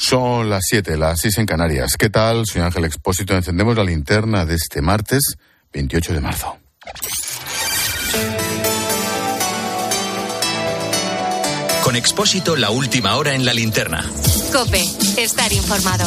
Son las 7, las 6 en Canarias. ¿Qué tal? Soy Ángel Expósito. Encendemos la linterna de este martes 28 de marzo. Con Expósito, la última hora en la linterna. COPE, estar informado.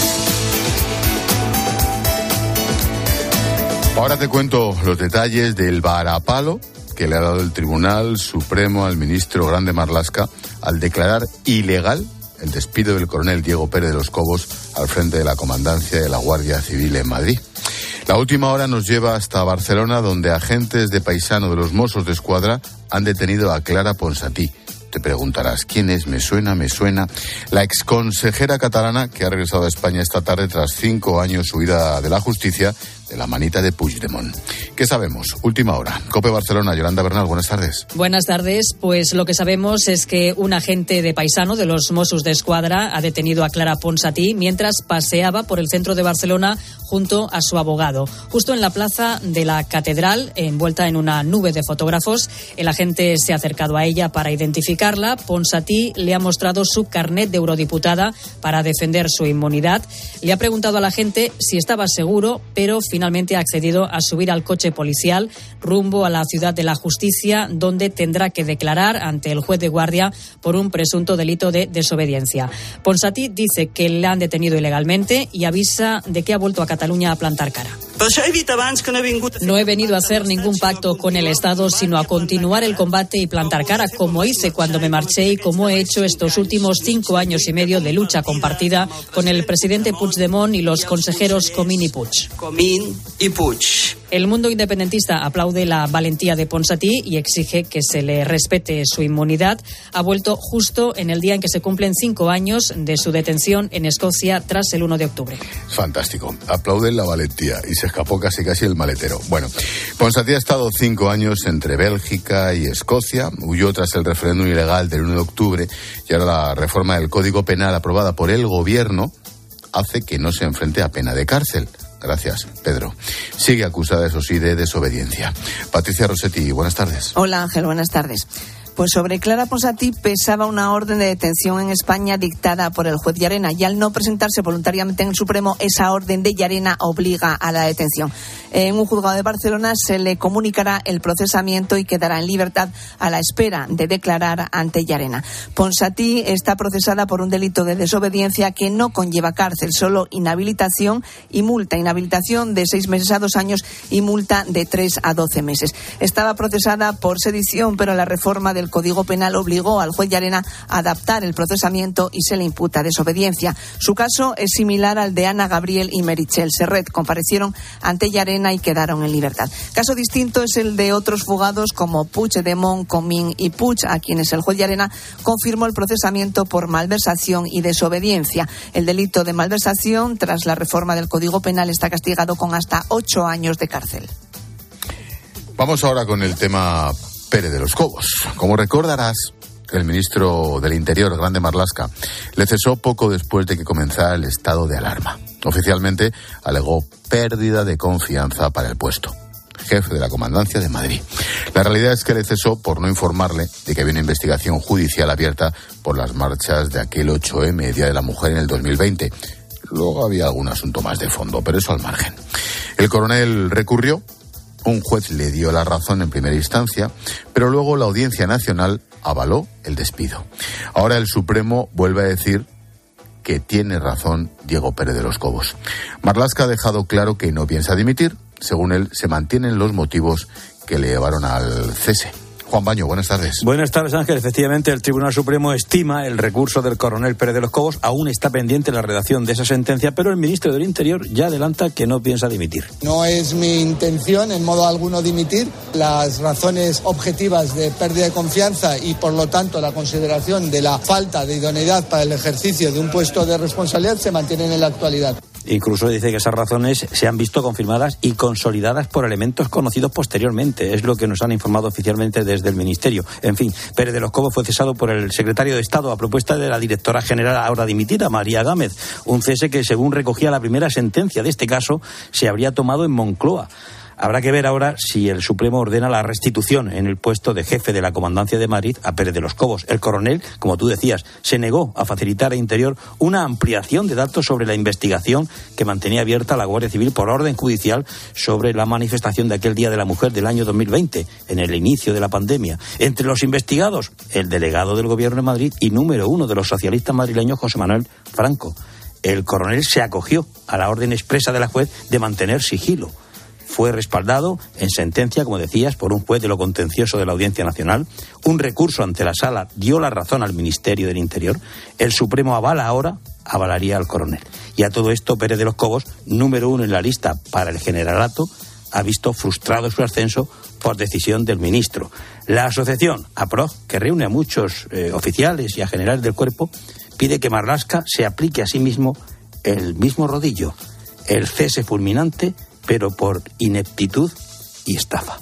Ahora te cuento los detalles del varapalo que le ha dado el Tribunal Supremo al ministro Grande Marlaska al declarar ilegal el despido del coronel Diego Pérez de los Cobos al frente de la comandancia de la Guardia Civil en Madrid. La última hora nos lleva hasta Barcelona, donde agentes de paisano de los Mossos de Escuadra han detenido a Clara Ponsatí. Te preguntarás, ¿quién es? Me suena. La exconsejera catalana que ha regresado a España esta tarde tras 5 años huida de la justicia de la manita de Puigdemont. ¿Qué sabemos? Última hora. COPE Barcelona, Yolanda Bernal, buenas tardes. Buenas tardes. Pues lo que sabemos es que un agente de paisano de los Mossos de Escuadra ha detenido a Clara Ponsatí mientras paseaba por el centro de Barcelona junto a su abogado. Justo en la plaza de la Catedral, envuelta en una nube de fotógrafos, el agente se ha acercado a ella para identificarla. Ponsatí le ha mostrado su carnet de eurodiputada para defender su inmunidad. Le ha preguntado al agente si estaba seguro, pero finalmente ha accedido a subir al coche policial rumbo a la Ciudad de la Justicia, donde tendrá que declarar ante el juez de guardia por un presunto delito de desobediencia. Ponsatí dice que le han detenido ilegalmente y avisa de que ha vuelto a Cataluña a plantar cara. No he venido a hacer ningún pacto con el Estado, sino a continuar el combate y plantar cara, como hice cuando me marché y como he hecho estos últimos 5 años y medio de lucha compartida con el presidente Puigdemont y los consejeros Comín y Puig. El mundo independentista aplaude la valentía de Ponsatí y exige que se le respete su inmunidad. Ha vuelto justo en el día en que se cumplen 5 años de su detención en Escocia tras el 1 de octubre. Fantástico. Aplauden la valentía y se escapó casi el maletero. Bueno, Ponsatí ha estado 5 años entre Bélgica y Escocia, huyó tras el referéndum ilegal del 1 de octubre y ahora la reforma del Código Penal aprobada por el Gobierno hace que no se enfrente a pena de cárcel. Gracias, Pedro. Sigue acusada, eso sí, de desobediencia. Patricia Rossetti, buenas tardes. Hola, Ángel, buenas tardes. Pues sobre Clara Ponsatí pesaba una orden de detención en España dictada por el juez Llarena y al no presentarse voluntariamente en el Supremo, esa orden de Llarena obliga a la detención. En un juzgado de Barcelona se le comunicará el procesamiento y quedará en libertad a la espera de declarar ante Llarena. Ponsatí está procesada por un delito de desobediencia que no conlleva cárcel, solo inhabilitación y multa. Inhabilitación de 6 meses a 2 años y multa de 3 a 12 meses. Estaba procesada por sedición, pero la reforma del Código Penal obligó al juez Llarena a adaptar el procesamiento y se le imputa desobediencia. Su caso es similar al de Ana Gabriel y Meritxell Serret. Comparecieron ante Llarena y quedaron en libertad. Caso distinto es el de otros fugados como Puigdemont, Comín y Puig, a quienes el juez Llarena confirmó el procesamiento por malversación y desobediencia. El delito de malversación, tras la reforma del Código Penal, está castigado con hasta 8 años de cárcel. Vamos ahora con el tema Pérez de los Cobos. Como recordarás, el ministro del Interior, Grande Marlaska, le cesó poco después de que comenzara el estado de alarma. Oficialmente alegó pérdida de confianza para el puesto. Jefe de la Comandancia de Madrid. La realidad es que le cesó por no informarle de que había una investigación judicial abierta por las marchas de aquel 8M, Día de la Mujer, en el 2020. Luego había algún asunto más de fondo, pero eso al margen. El coronel recurrió. Un juez le dio la razón en primera instancia, pero luego la Audiencia Nacional avaló el despido. Ahora el Supremo vuelve a decir que tiene razón Diego Pérez de los Cobos. Marlaska ha dejado claro que no piensa dimitir. Según él, se mantienen los motivos que le llevaron al cese. Juan Baño, buenas tardes. Buenas tardes, Ángel. Efectivamente, el Tribunal Supremo estima el recurso del coronel Pérez de los Cobos. Aún está pendiente la redacción de esa sentencia, pero el ministro del Interior ya adelanta que no piensa dimitir. No es mi intención en modo alguno dimitir. Las razones objetivas de pérdida de confianza y, por lo tanto, la consideración de la falta de idoneidad para el ejercicio de un puesto de responsabilidad se mantienen en la actualidad. Incluso dice que esas razones se han visto confirmadas y consolidadas por elementos conocidos posteriormente. Es lo que nos han informado oficialmente desde el Ministerio. En fin, Pérez de los Cobos fue cesado por el secretario de Estado a propuesta de la directora general ahora dimitida, María Gámez. Un cese que, según recogía la primera sentencia de este caso, se habría tomado en Moncloa. Habrá que ver ahora si el Supremo ordena la restitución en el puesto de jefe de la Comandancia de Madrid a Pérez de los Cobos. El coronel, como tú decías, se negó a facilitar a Interior una ampliación de datos sobre la investigación que mantenía abierta la Guardia Civil por orden judicial sobre la manifestación de aquel Día de la Mujer del año 2020, en el inicio de la pandemia. Entre los investigados, el delegado del Gobierno de Madrid y número 1 de los socialistas madrileños, José Manuel Franco. El coronel se acogió a la orden expresa de la juez de mantener sigilo. Fue respaldado en sentencia, como decías, por un juez de lo contencioso de la Audiencia Nacional. Un recurso ante la Sala dio la razón al Ministerio del Interior. El Supremo avalaría al coronel. Y a todo esto, Pérez de los Cobos, número 1 en la lista para el generalato, ha visto frustrado su ascenso por decisión del ministro. La asociación APROG, que reúne a muchos oficiales y a generales del cuerpo, pide que Marlaska se aplique a sí mismo el mismo rodillo, el cese fulminante, pero por ineptitud y estafa.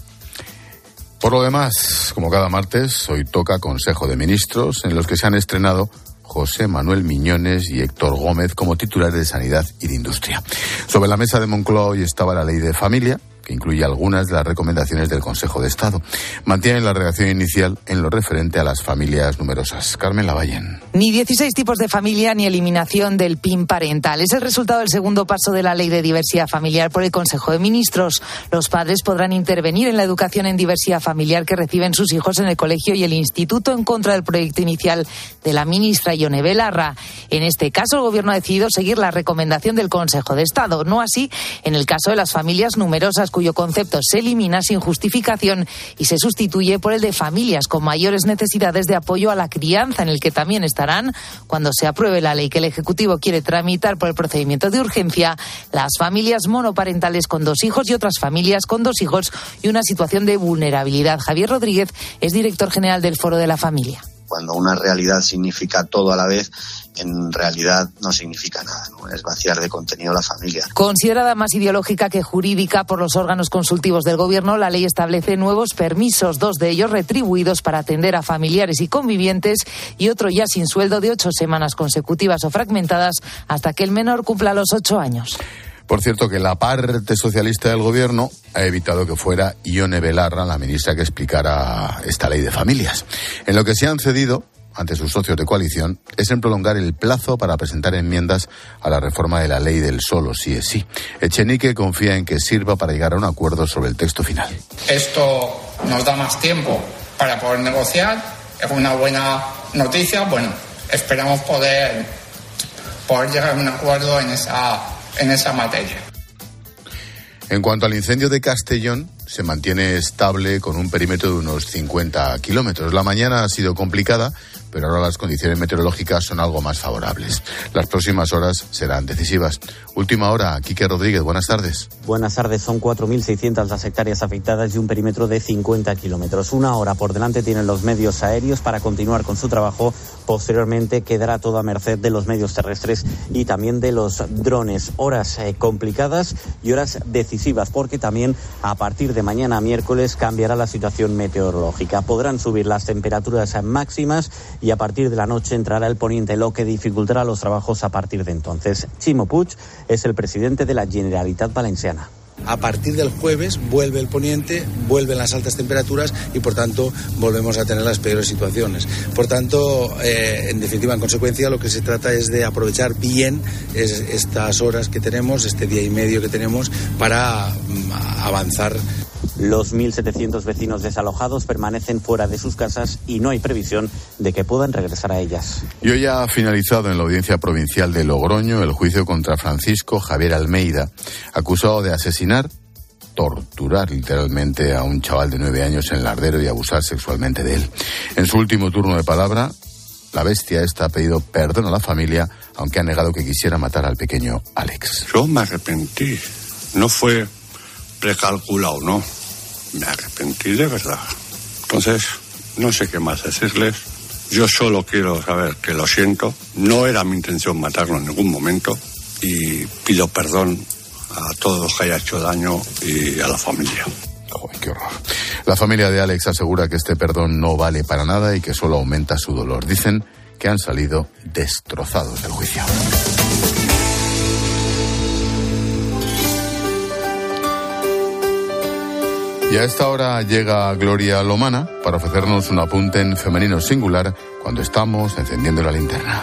Por lo demás, como cada martes, hoy toca Consejo de Ministros, en los que se han estrenado José Manuel Miñones y Héctor Gómez como titulares de Sanidad y de Industria. Sobre la mesa de Moncloa hoy estaba la Ley de Familia, que incluye algunas de las recomendaciones del Consejo de Estado. Mantienen la redacción inicial en lo referente a las familias numerosas. Carmen Lavallen. Ni 16 tipos de familia ni eliminación del PIN parental. Es el resultado del segundo paso de la Ley de Diversidad Familiar por el Consejo de Ministros. Los padres podrán intervenir en la educación en diversidad familiar que reciben sus hijos en el colegio y el instituto en contra del proyecto inicial de la ministra Ione Belarra. En este caso, el Gobierno ha decidido seguir la recomendación del Consejo de Estado. No así en el caso de las familias numerosas, cuyo concepto se elimina sin justificación y se sustituye por el de familias con mayores necesidades de apoyo a la crianza, en el que también estarán, cuando se apruebe la ley que el Ejecutivo quiere tramitar por el procedimiento de urgencia, las familias monoparentales con 2 hijos y otras familias con 2 hijos y una situación de vulnerabilidad. Javier Rodríguez es director general del Foro de la Familia. Cuando una realidad significa todo a la vez, en realidad no significa nada, ¿no? Es vaciar de contenido la familia. Considerada más ideológica que jurídica por los órganos consultivos del Gobierno, la ley establece nuevos permisos, 2 de ellos retribuidos para atender a familiares y convivientes y otro ya sin sueldo de 8 semanas consecutivas o fragmentadas hasta que el menor cumpla los 8 años. Por cierto, que la parte socialista del Gobierno ha evitado que fuera Ione Belarra la ministra que explicara esta ley de familias. En lo que se han cedido ante sus socios de coalición es en prolongar el plazo para presentar enmiendas a la reforma de la ley del solo sí es sí. Echenique confía en que sirva para llegar a un acuerdo sobre el texto final. Esto nos da más tiempo para poder negociar. Es una buena noticia. Bueno, esperamos poder llegar a un acuerdo en esa materia. En cuanto al incendio de Castellón, se mantiene estable con un perímetro de unos 50 kilómetros. La mañana ha sido complicada, pero ahora las condiciones meteorológicas son algo más favorables. Las próximas horas serán decisivas. Última hora, Quique Rodríguez, buenas tardes. Buenas tardes, son 4.600 las hectáreas afectadas y un perímetro de 50 kilómetros. Una hora por delante tienen los medios aéreos para continuar con su trabajo. Posteriormente quedará todo a merced de los medios terrestres y también de los drones. Horas complicadas y horas decisivas, porque también a partir de mañana miércoles cambiará la situación meteorológica. Podrán subir las temperaturas máximas y a partir de la noche entrará el poniente, lo que dificultará los trabajos a partir de entonces. Ximo Puig es el presidente de la Generalitat Valenciana. A partir del jueves vuelve el poniente, vuelven las altas temperaturas y por tanto volvemos a tener las peores situaciones. Por tanto, en definitiva, en consecuencia, lo que se trata es de aprovechar bien estas horas que tenemos, este día y medio que tenemos para avanzar. Los 1.700 vecinos desalojados permanecen fuera de sus casas y no hay previsión de que puedan regresar a ellas. Y hoy ha finalizado en la Audiencia Provincial de Logroño el juicio contra Francisco Javier Almeida, acusado de asesinar, torturar literalmente a un chaval de 9 años en Lardero y abusar sexualmente de él. En su último turno de palabra, la bestia esta ha pedido perdón a la familia, aunque ha negado que quisiera matar al pequeño Alex. Yo me arrepentí, no fue precalculado, ¿no? Me arrepentí de verdad. Entonces, no sé qué más decirles. Yo solo quiero saber que lo siento. No era mi intención matarlo en ningún momento. Y pido perdón a todos los que haya hecho daño y a la familia. Joder, qué horror. La familia de Alex asegura que este perdón no vale para nada y que solo aumenta su dolor. Dicen que han salido destrozados del juicio. Y a esta hora llega Gloria Lomana para ofrecernos un apunte en femenino singular cuando estamos encendiendo la linterna.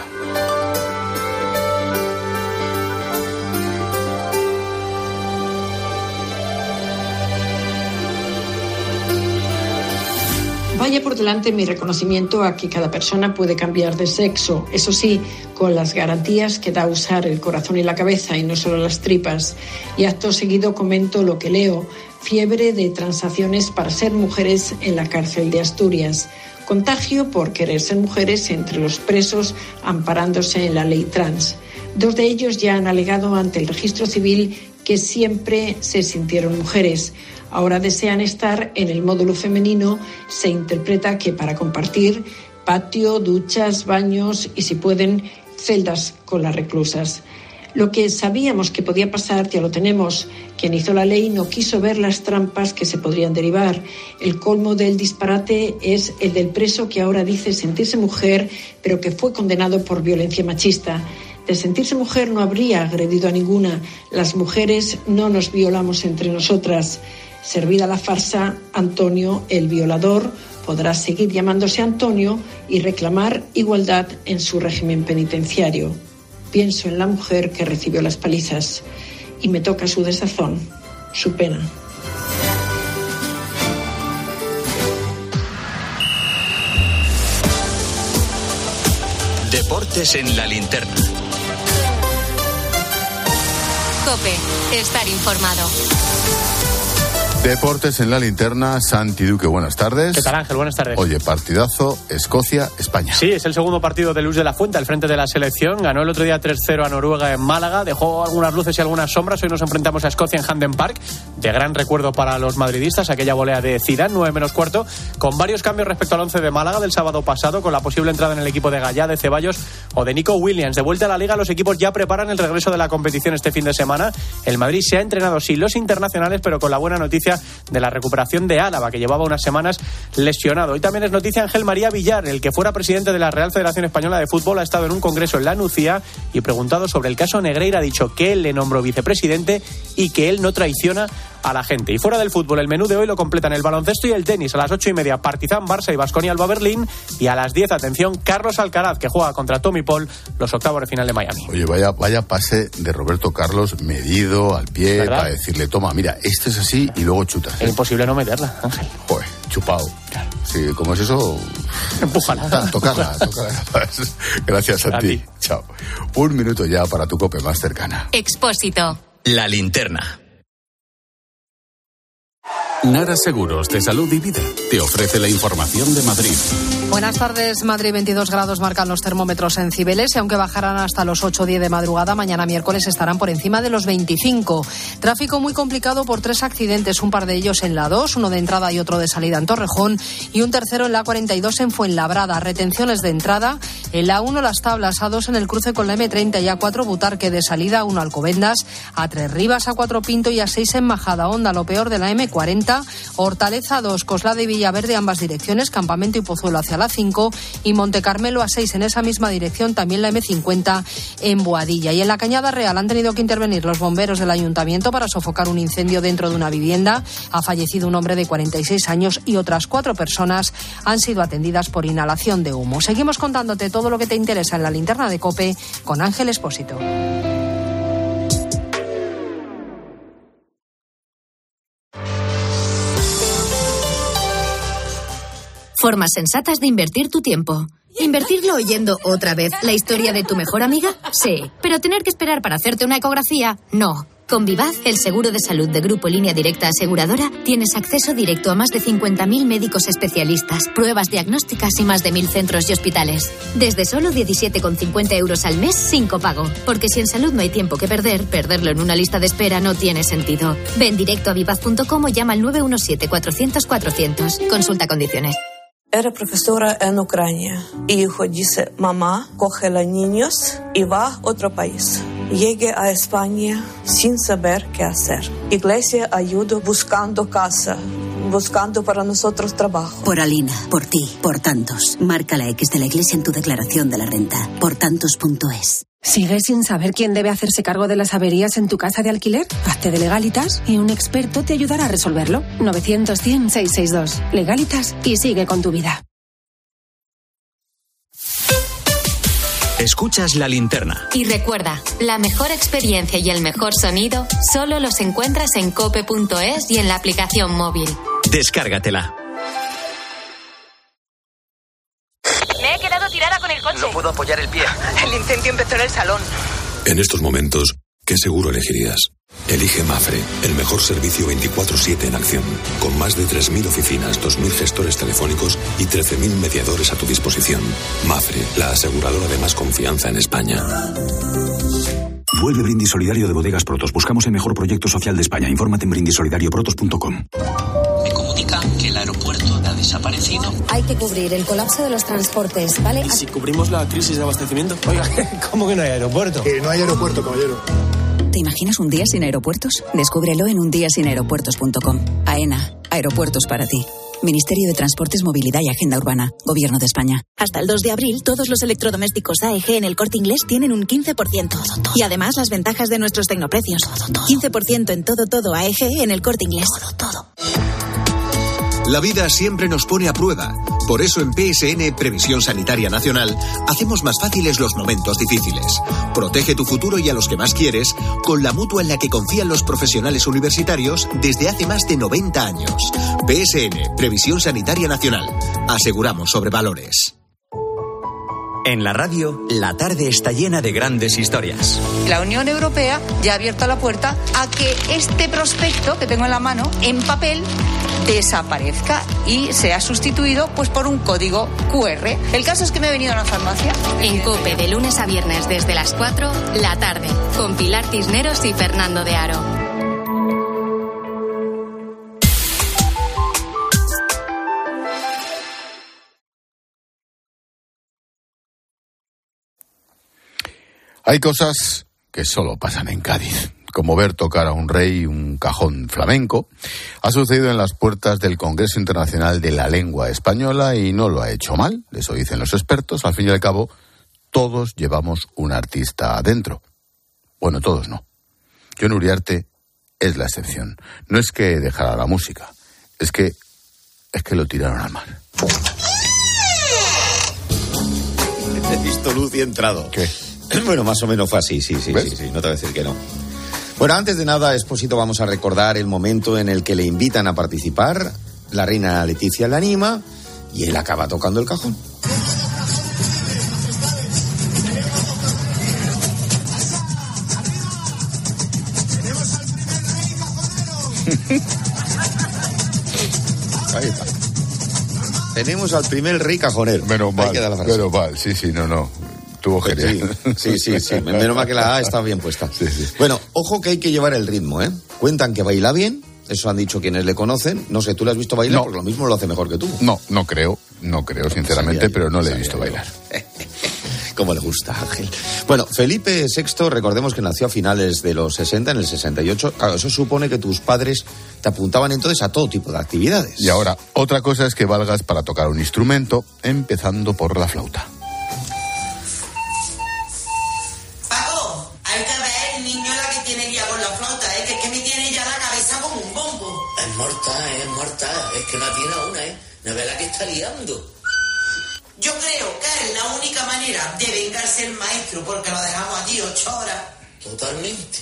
Vaya por delante mi reconocimiento a que cada persona puede cambiar de sexo, eso sí, con las garantías que da usar el corazón y la cabeza y no solo las tripas. Y acto seguido comento lo que leo: fiebre de transacciones para ser mujeres en la cárcel de Asturias. Contagio por querer ser mujeres entre los presos amparándose en la ley trans. 2 de ellos ya han alegado ante el registro civil que siempre se sintieron mujeres. Ahora desean estar en el módulo femenino. Se interpreta que para compartir patio, duchas, baños y, si pueden, celdas con las reclusas. Lo que sabíamos que podía pasar ya lo tenemos. Quien hizo la ley no quiso ver las trampas que se podrían derivar. El colmo del disparate es el del preso que ahora dice sentirse mujer, pero que fue condenado por violencia machista. De sentirse mujer no habría agredido a ninguna. Las mujeres no nos violamos entre nosotras. Servida la farsa, Antonio, el violador, podrá seguir llamándose Antonio y reclamar igualdad en su régimen penitenciario. Pienso en la mujer que recibió las palizas y me toca su desazón, su pena. Deportes en la linterna. COPE, estar informado. Deportes en la linterna, Santi Duque, buenas tardes. ¿Qué tal, Ángel? Buenas tardes. Oye, partidazo, Escocia-España. Sí, es el segundo partido de Luis de la Fuente al frente de la selección. Ganó el otro día 3-0 a Noruega en Málaga, dejó algunas luces y algunas sombras. Hoy nos enfrentamos a Escocia en Hampden Park, de gran recuerdo para los madridistas, aquella volea de Zidane, 9-4, con varios cambios respecto al 11 de Málaga del sábado pasado, con la posible entrada en el equipo de Gallá, de Ceballos o de Nico Williams. De vuelta a la Liga, los equipos ya preparan el regreso de la competición este fin de semana. El Madrid se ha entrenado, sí, los internacionales, pero con la buena noticia de la recuperación de Álava, que llevaba unas semanas lesionado. Hoy también es noticia Ángel María Villar, el que fuera presidente de la Real Federación Española de Fútbol, ha estado en un congreso en La Nucía y, preguntado sobre el caso Negreira, ha dicho que él le nombró vicepresidente y que él no traiciona a la gente. Y fuera del fútbol, el menú de hoy lo completan el baloncesto y el tenis. A las 8:30, Partizan Barça y Baskonia Alba Berlín, y a las 10, atención, Carlos Alcaraz, que juega contra Tommy Paul los octavos de final de Miami. Oye, vaya pase de Roberto Carlos, medido al pie, ¿verdad? Para decirle, toma, mira, esto es así, y luego chutas. Es imposible no meterla, Ángel. Joder, chupado. Claro. Sí, ¿cómo es eso? Empújala. Tocarla. Gracias a ti. Chao. 1 minuto ya para tu COPE más cercana. Expósito. La linterna. Nara Seguros de Salud y Vida te ofrece la información de Madrid. Buenas tardes. Madrid, 22 grados marcan los termómetros en Cibeles, y aunque bajarán hasta los 8 o 10 de madrugada, mañana miércoles estarán por encima de los 25. Tráfico muy complicado por 3 accidentes, un par de ellos en la 2, uno de entrada y otro de salida en Torrejón, y un tercero en la 42 en Fuenlabrada. Retenciones de entrada en la 1 Las Tablas, A2 en el cruce con la M30 y A4 Butarque de salida, 1 Alcobendas, A3 Rivas, A4 Pinto y A6 en Majadahonda. Lo peor de la M40, Hortaleza 2, Coslada y Villaverde ambas direcciones, Campamento y Pozuelo hacia la 5 y Monte Carmelo A6 en esa misma dirección, también la M50 en Boadilla. Y en la Cañada Real han tenido que intervenir los bomberos del ayuntamiento para sofocar un incendio dentro de una vivienda. Ha fallecido un hombre de 46 años y otras 4 personas han sido atendidas por inhalación de humo. Seguimos contándote todo lo que te interesa en la linterna de COPE con Ángel Expósito. Formas sensatas de invertir tu tiempo. ¿Invertirlo oyendo otra vez la historia de tu mejor amiga? Sí. ¿Pero tener que esperar para hacerte una ecografía? No. Con Vivaz, el seguro de salud de Grupo Línea Directa Aseguradora, tienes acceso directo a más de 50.000 médicos especialistas, pruebas diagnósticas y más de 1.000 centros y hospitales. Desde solo 17,50 euros al mes, sin copago. Porque si en salud no hay tiempo que perder, perderlo en una lista de espera no tiene sentido. Ven directo a vivaz.com o llama al 917-400-400. Consulta condiciones. Era profesora en Ucrania. Hijo dice, mamá, coge a los niños y va a otro país. Llegué a España sin saber qué hacer. Iglesia ayudó buscando casa, buscando para nosotros trabajo. Por Alina, por ti, por tantos. Marca la X de la Iglesia en tu declaración de la renta. Portantos.es. ¿Sigues sin saber quién debe hacerse cargo de las averías en tu casa de alquiler? Hazte de Legalitas y un experto te ayudará a resolverlo. 900-100-662. Legalitas y sigue con tu vida. Escuchas La Linterna. Y recuerda, la mejor experiencia y el mejor sonido solo los encuentras en cope.es y en la aplicación móvil. Descárgatela. Me he quedado tirada con el coche. No puedo apoyar el pie. El incendio empezó en el salón. En estos momentos, ¿qué seguro elegirías? Elige Mafre, el mejor servicio 24/7 en acción, con más de 3.000 oficinas, 2.000 gestores telefónicos y 13.000 mediadores a tu disposición. Mafre, la aseguradora de más confianza en España. Vuelve Brindis Solidario de Bodegas Protos. Buscamos el mejor proyecto social de España. Infórmate en brindissolidarioprotos.com. Me comunican que el aeropuerto ha desaparecido. Hay que cubrir el colapso de los transportes, ¿vale? ¿Y si cubrimos la crisis de abastecimiento? Oiga, ¿cómo que no hay aeropuerto? Que no hay aeropuerto, caballero. ¿Te imaginas un día sin aeropuertos? Descúbrelo en undiasinaeropuertos.com. AENA, aeropuertos para ti. Ministerio de Transportes, Movilidad y Agenda Urbana. Gobierno de España. Hasta el 2 de abril, todos los electrodomésticos AEG en El Corte Inglés tienen un 15%. Y además, las ventajas de nuestros tecnoprecios. 15% en todo AEG en El Corte Inglés. La vida siempre nos pone a prueba. Por eso en PSN, Previsión Sanitaria Nacional, hacemos más fáciles los momentos difíciles. Protege tu futuro y a los que más quieres con la mutua en la que confían los profesionales universitarios desde hace más de 90 años. PSN, Previsión Sanitaria Nacional. Aseguramos sobre valores. En la radio, la tarde está llena de grandes historias. La Unión Europea ya ha abierto la puerta a que este prospecto que tengo en la mano, en papel, desaparezca y sea sustituido pues por un código QR. El caso es que me he venido a la farmacia. En COPE, de lunes a viernes desde las 4, la tarde, con Pilar Cisneros y Fernando de Aro. Hay cosas que solo pasan en Cádiz, como ver tocar a un rey un cajón flamenco. Ha sucedido en las puertas del Congreso Internacional de la Lengua Española y no lo ha hecho mal, eso dicen los expertos. Al fin y al cabo, todos llevamos un artista adentro. Bueno, todos no. Jon Uriarte es la excepción. No es que dejara la música, es que lo tiraron al mar. He visto luz y he entrado. ¿Qué? Bueno, más o menos fue así, sí, no te voy a decir que no. Bueno, antes de nada, Expósito, vamos a recordar el momento en el que le invitan a participar. La reina Leticia le anima y él acaba tocando el cajón. Ahí está. Tenemos al primer rey cajonero. Menos mal, sí, no. Tuvo genial. Sí. Menos mal que la A está bien puesta. Sí. Bueno, ojo que hay que llevar el ritmo, ¿eh? Cuentan que baila bien, eso han dicho quienes le conocen. No sé, ¿tú le has visto bailar? No. Porque lo mismo lo hace mejor que tú. No creo, sinceramente, pero no le he visto bailar. Cómo le gusta, Ángel. Bueno, Felipe VI, recordemos que nació a finales de los 60, en el 68. Claro, eso supone que tus padres te apuntaban entonces a todo tipo de actividades. Y ahora, otra cosa es que valgas para tocar un instrumento, empezando por la flauta. Es que no tiene una, la verdad que está liando. Yo creo que es la única manera de vengarse el maestro porque lo dejamos aquí 8 horas. Totalmente.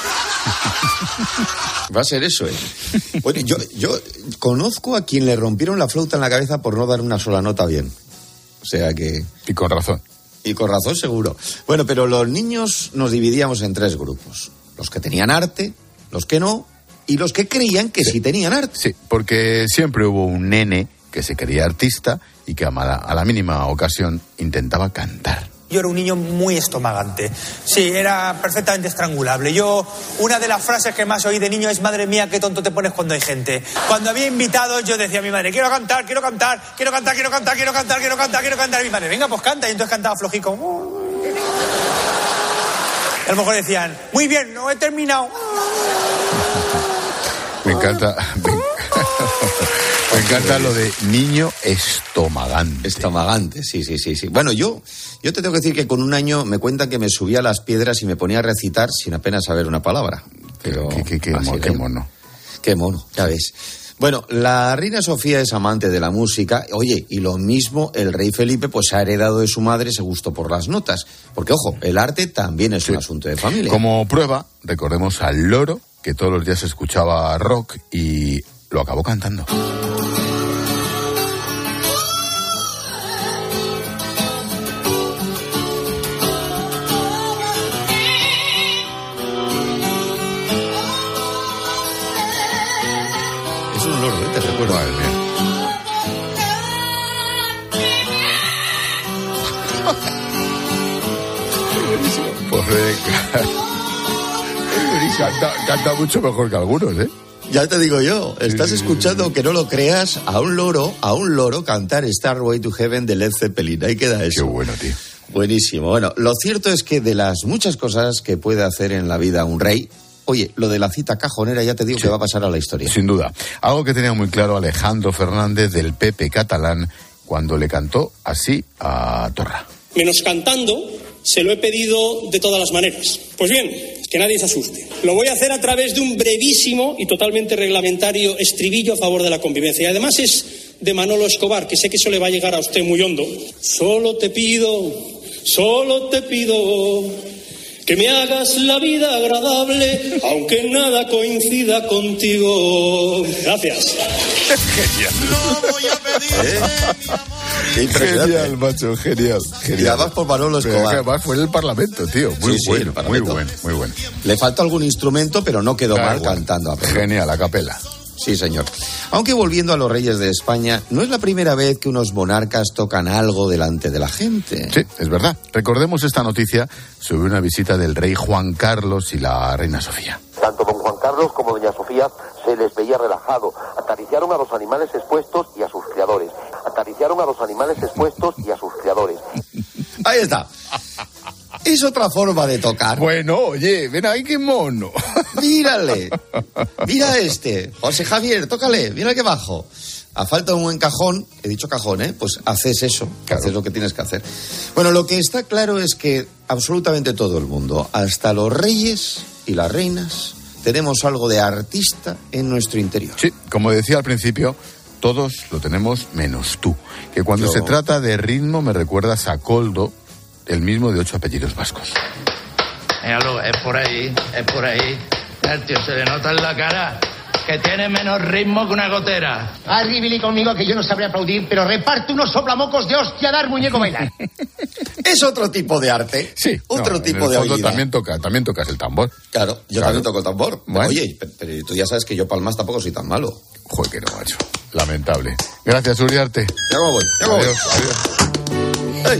Va a ser eso, Bueno, yo conozco a quien le rompieron la flauta en la cabeza por no dar una sola nota bien. O sea que... Y con razón. Y con razón, seguro. Bueno, pero los niños nos dividíamos en 3 grupos. Los que tenían arte, los que no... y los que creían que sí tenían arte. Sí, porque siempre hubo un nene que se creía artista y que a la mínima ocasión intentaba cantar. Yo era un niño muy estomagante. Sí, era perfectamente estrangulable. Una de las frases que más oí de niño es: madre mía, qué tonto te pones cuando hay gente. Cuando había invitados, yo decía a mi madre: quiero cantar. Y mi madre: venga, pues canta. Y entonces cantaba flojico. Y a lo mejor decían: muy bien, no he terminado. Me encanta Me encanta lo de niño estomagante. Estomagante, sí. Bueno, yo te tengo que decir que con un año me cuentan que me subía a las piedras y me ponía a recitar sin apenas saber una palabra. Pero qué mono. Qué mono, ya ves. Bueno, la reina Sofía es amante de la música. Oye, y lo mismo el rey Felipe pues ha heredado de su madre ese gusto por las notas. Porque, ojo, el arte también es un asunto de familia. Como prueba, recordemos al loro, que todos los días escuchaba rock y lo acabó cantando. Es un loro, te recuerdo. Madre mía. Pues canta mucho mejor que algunos, ¿eh? Ya te digo yo, estás escuchando, aunque no lo creas, a un loro cantar Starway to Heaven de Led Zeppelin. Ahí queda eso. Qué bueno, tío. Buenísimo. Bueno, lo cierto es que de las muchas cosas que puede hacer en la vida un rey, oye, lo de la cita cajonera ya te digo que va a pasar a la historia. Sin duda. Algo que tenía muy claro Alejandro Fernández del PP catalán cuando le cantó así a Torra. Menos cantando, se lo he pedido de todas las maneras. Pues bien, que nadie se asuste. Lo voy a hacer a través de un brevísimo y totalmente reglamentario estribillo a favor de la convivencia. Y además es de Manolo Escobar, que sé que eso le va a llegar a usted muy hondo. Solo te pido que me hagas la vida agradable, aunque nada coincida contigo. Gracias. Genial. No voy a pedirte Qué impresionante. Genial, macho, genial. Y además por Manolo Escobar. Además fue en el Parlamento, tío. Muy bueno. Le falta algún instrumento, pero no quedó mal cantando a pelo. Genial, a capela. Sí, señor. Aunque volviendo a los reyes de España, no es la primera vez que unos monarcas tocan algo delante de la gente. Sí, es verdad. Recordemos esta noticia sobre una visita del rey Juan Carlos y la reina Sofía. Tanto don Juan Carlos como doña Sofía se les veía relajado. Acariciaron a los animales expuestos y a sus criadores. Ahí está. Es otra forma de tocar. Bueno, oye, ven ahí, qué mono. Mírale. Mira este. José Javier, tócale. Mira qué bajo. A falta de un buen cajón, he dicho cajón, pues haces eso, claro. Haces lo que tienes que hacer. Bueno, lo que está claro es que absolutamente todo el mundo, hasta los reyes y las reinas, tenemos algo de artista en nuestro interior. Sí, como decía al principio, todos lo tenemos menos tú. Que cuando se trata de ritmo me recuerdas a Koldo, el mismo de 8 apellidos vascos. Míralo, es por ahí. El tío se le nota en la cara que tiene menos ritmo que una gotera. Arribili conmigo que yo no sabría aplaudir, pero reparte unos soplamocos de hostia dar muñeco bailar. Es otro tipo de arte. Sí. Otro tipo de habilidad. También tocas el tambor. Claro, yo también toco el tambor. Bueno. Oye, pero tú ya sabes que yo palmas tampoco soy tan malo. Joder, que no, macho. Lamentable. Gracias, Uriarte. Ya me voy. Adiós. Hey.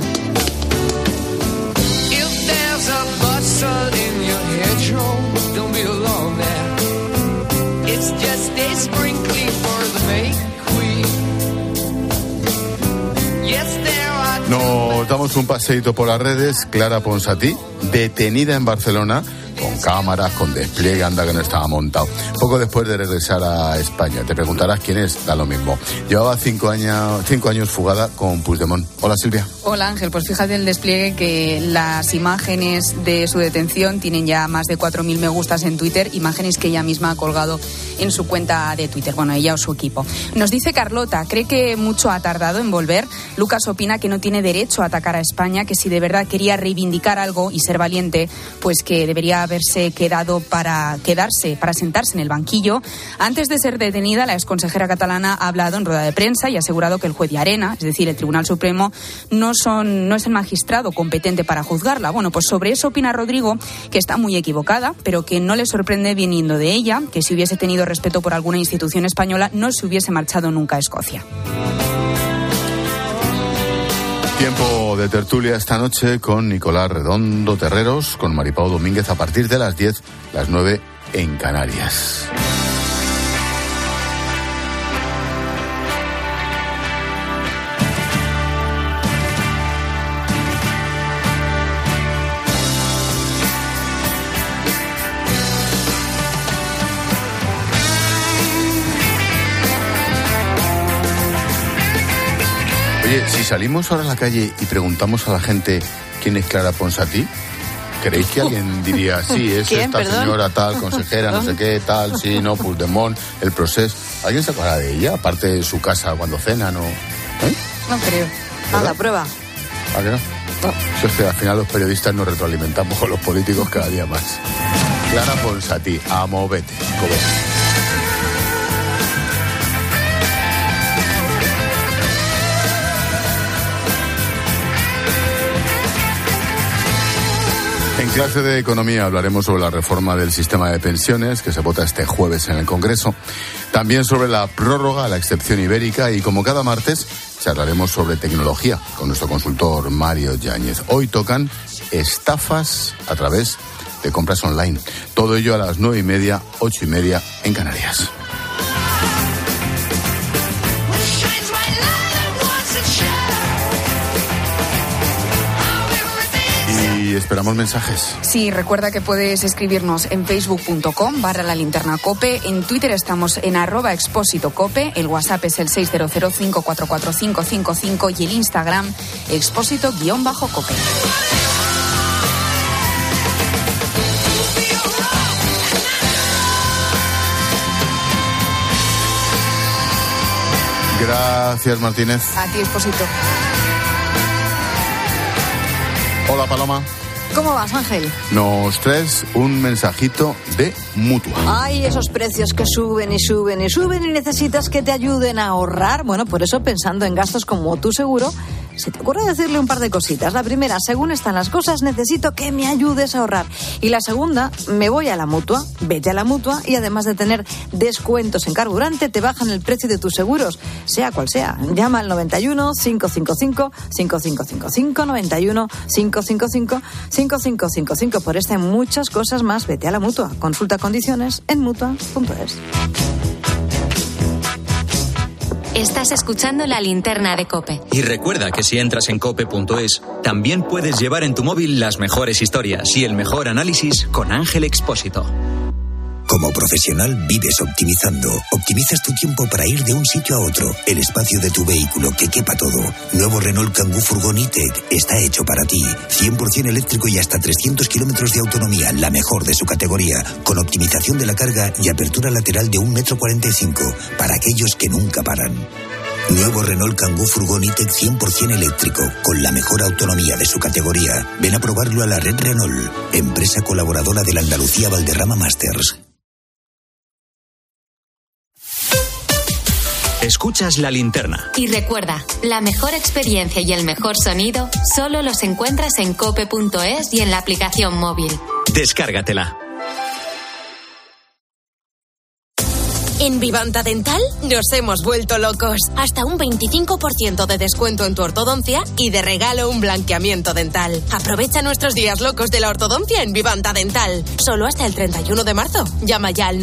Nos damos un paseíto por las redes. Clara Ponsatí, detenida en Barcelona, con cámaras, con despliegue, anda que no estaba montado. Poco después de regresar a España. Te preguntarás quién es, da lo mismo. Llevaba 5 años fugada con Puigdemont. Hola, Silvia. Hola, Ángel. Pues fíjate el despliegue que las imágenes de su detención tienen ya más de 4.000 me gustas en Twitter, imágenes que ella misma ha colgado en su cuenta de Twitter. Bueno, ella o su equipo. Nos dice Carlota, cree que mucho ha tardado en volver. Lucas opina que no tiene derecho a atacar a España, que si de verdad quería reivindicar algo y ser valiente, pues que debería haberse quedado para sentarse en el banquillo. Antes de ser detenida, la exconsejera catalana ha hablado en rueda de prensa y ha asegurado que el juez de Arena, es decir, el Tribunal Supremo, no es el magistrado competente para juzgarla. Bueno, pues sobre eso opina Rodrigo que está muy equivocada, pero que no le sorprende viniendo de ella, que si hubiese tenido respeto por alguna institución española no se hubiese marchado nunca a Escocia. Tiempo de tertulia esta noche con Nicolás Redondo Terreros, con Maripau Domínguez a partir de las 10, las 9 en Canarias. Oye, si salimos ahora a la calle y preguntamos a la gente quién es Clara Ponsatí, ¿creéis que alguien diría, sí, es esta ¿Perdón? señora tal, consejera, no sé qué, tal, sí, no, Puigdemont, el proceso? ¿Alguien se acuerda de ella? Aparte de su casa cuando cenan o... No creo. A la prueba. ¿A que no? Eso es que al final los periodistas nos retroalimentamos con los políticos cada día más. Clara Ponsatí, a movete. En clase de economía hablaremos sobre la reforma del sistema de pensiones que se vota este jueves en el Congreso. También sobre la prórroga a la excepción ibérica y, como cada martes, charlaremos sobre tecnología con nuestro consultor Mario Yáñez. Hoy tocan estafas a través de compras online. Todo ello a las 9:30, 8:30 en Canarias. Y esperamos mensajes. Sí, recuerda que puedes escribirnos en facebook.com/lalinternacope, en Twitter estamos en @expósitocope, el WhatsApp es el 600544555 y el Instagram expósito_cope. Gracias, Martínez. A ti, Expósito. Hola, Paloma. ¿Cómo vas, Ángel? Nos traes un mensajito de Mutua. Ay, esos precios que suben y suben y suben y necesitas que te ayuden a ahorrar. Bueno, por eso, pensando en gastos como tu seguro, se te ocurre decirle un par de cositas. La primera, según están las cosas, necesito que me ayudes a ahorrar. Y la segunda, me voy a la Mutua. Vete a la Mutua y además de tener descuentos en carburante, te bajan el precio de tus seguros, sea cual sea. Llama al 91 555 5555 91 555 5555. Por esta y muchas cosas más, vete a la Mutua. Consulta condiciones en mutua.es. Estás escuchando La Linterna de COPE. Y recuerda que si entras en cope.es, también puedes llevar en tu móvil las mejores historias y el mejor análisis con Ángel Expósito. Como profesional vives optimizando. Optimizas tu tiempo para ir de un sitio a otro. El espacio de tu vehículo, que quepa todo. Nuevo Renault Kangoo Furgón E-Tech está hecho para ti. 100% eléctrico y hasta 300 kilómetros de autonomía, la mejor de su categoría. Con optimización de la carga y apertura lateral de 1,45 m para aquellos que nunca paran. Nuevo Renault Kangoo Furgón E-Tech 100% eléctrico, con la mejor autonomía de su categoría. Ven a probarlo a la red Renault, empresa colaboradora de la Andalucía Valderrama Masters. Escuchas La Linterna. Y recuerda, la mejor experiencia y el mejor sonido solo los encuentras en cope.es y en la aplicación móvil. Descárgatela. En Vivanta Dental nos hemos vuelto locos. Hasta un 25% de descuento en tu ortodoncia y de regalo un blanqueamiento dental. Aprovecha nuestros días locos de la ortodoncia en Vivanta Dental. Solo hasta el 31 de marzo. Llama ya al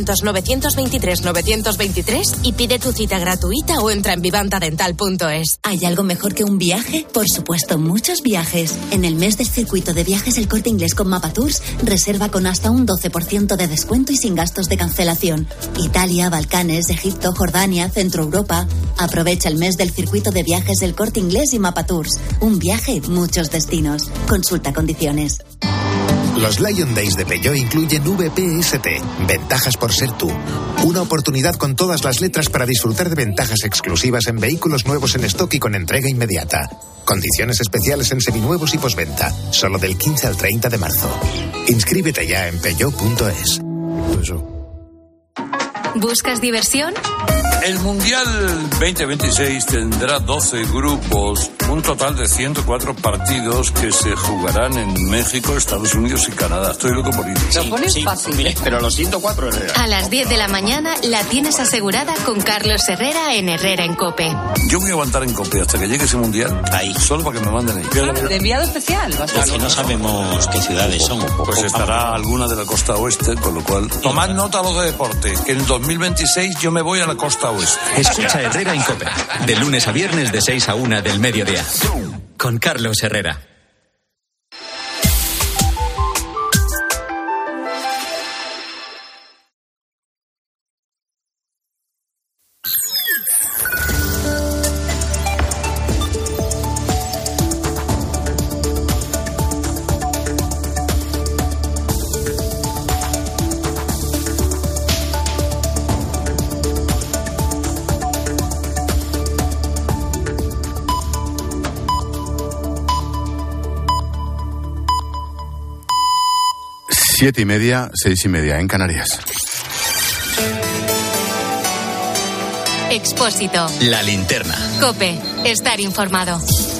900-923-923 y pide tu cita gratuita o entra en vivantadental.es. ¿Hay algo mejor que un viaje? Por supuesto, muchos viajes. En el mes del circuito de viajes El Corte Inglés con Mapa Tours, reserva con hasta un 12% de descuento y sin gastos de cancelación. Italia, Balcanes, Egipto, Jordania, Centro Europa. Aprovecha el mes del circuito de viajes El Corte Inglés y Mapa Tours. Un viaje, muchos destinos. Consulta condiciones. Los Lion Days de Peugeot incluyen VPST, ventajas por ser tú. Una oportunidad con todas las letras para disfrutar de ventajas exclusivas en vehículos nuevos en stock y con entrega inmediata. Condiciones especiales en seminuevos y postventa, solo del 15 al 30 de marzo. Inscríbete ya en peugeot.es. ¿Buscas diversión? El Mundial 2026 tendrá 12 grupos, un total de 104 partidos que se jugarán en México, Estados Unidos y Canadá. Estoy loco por ir. Lo pones fácil. Mire, pero los 104... A las 10 de la mañana la tienes asegurada con Carlos Herrera en Herrera en COPE. Yo voy a aguantar en COPE hasta que llegue ese Mundial. Ahí. Solo para que me manden ahí. ¿De enviado especial? Porque no sabemos qué ciudades son. Pues estará alguna de la costa oeste, con lo cual... Tomad nota los de deporte, que en 2026 yo me voy a la costa oeste. Escucha Herrera en COPE, de lunes a viernes de 6 a 1 del mediodía. Con Carlos Herrera. 7:30, 6:30 en Canarias. Expósito. La linterna. COPE. Estar informado.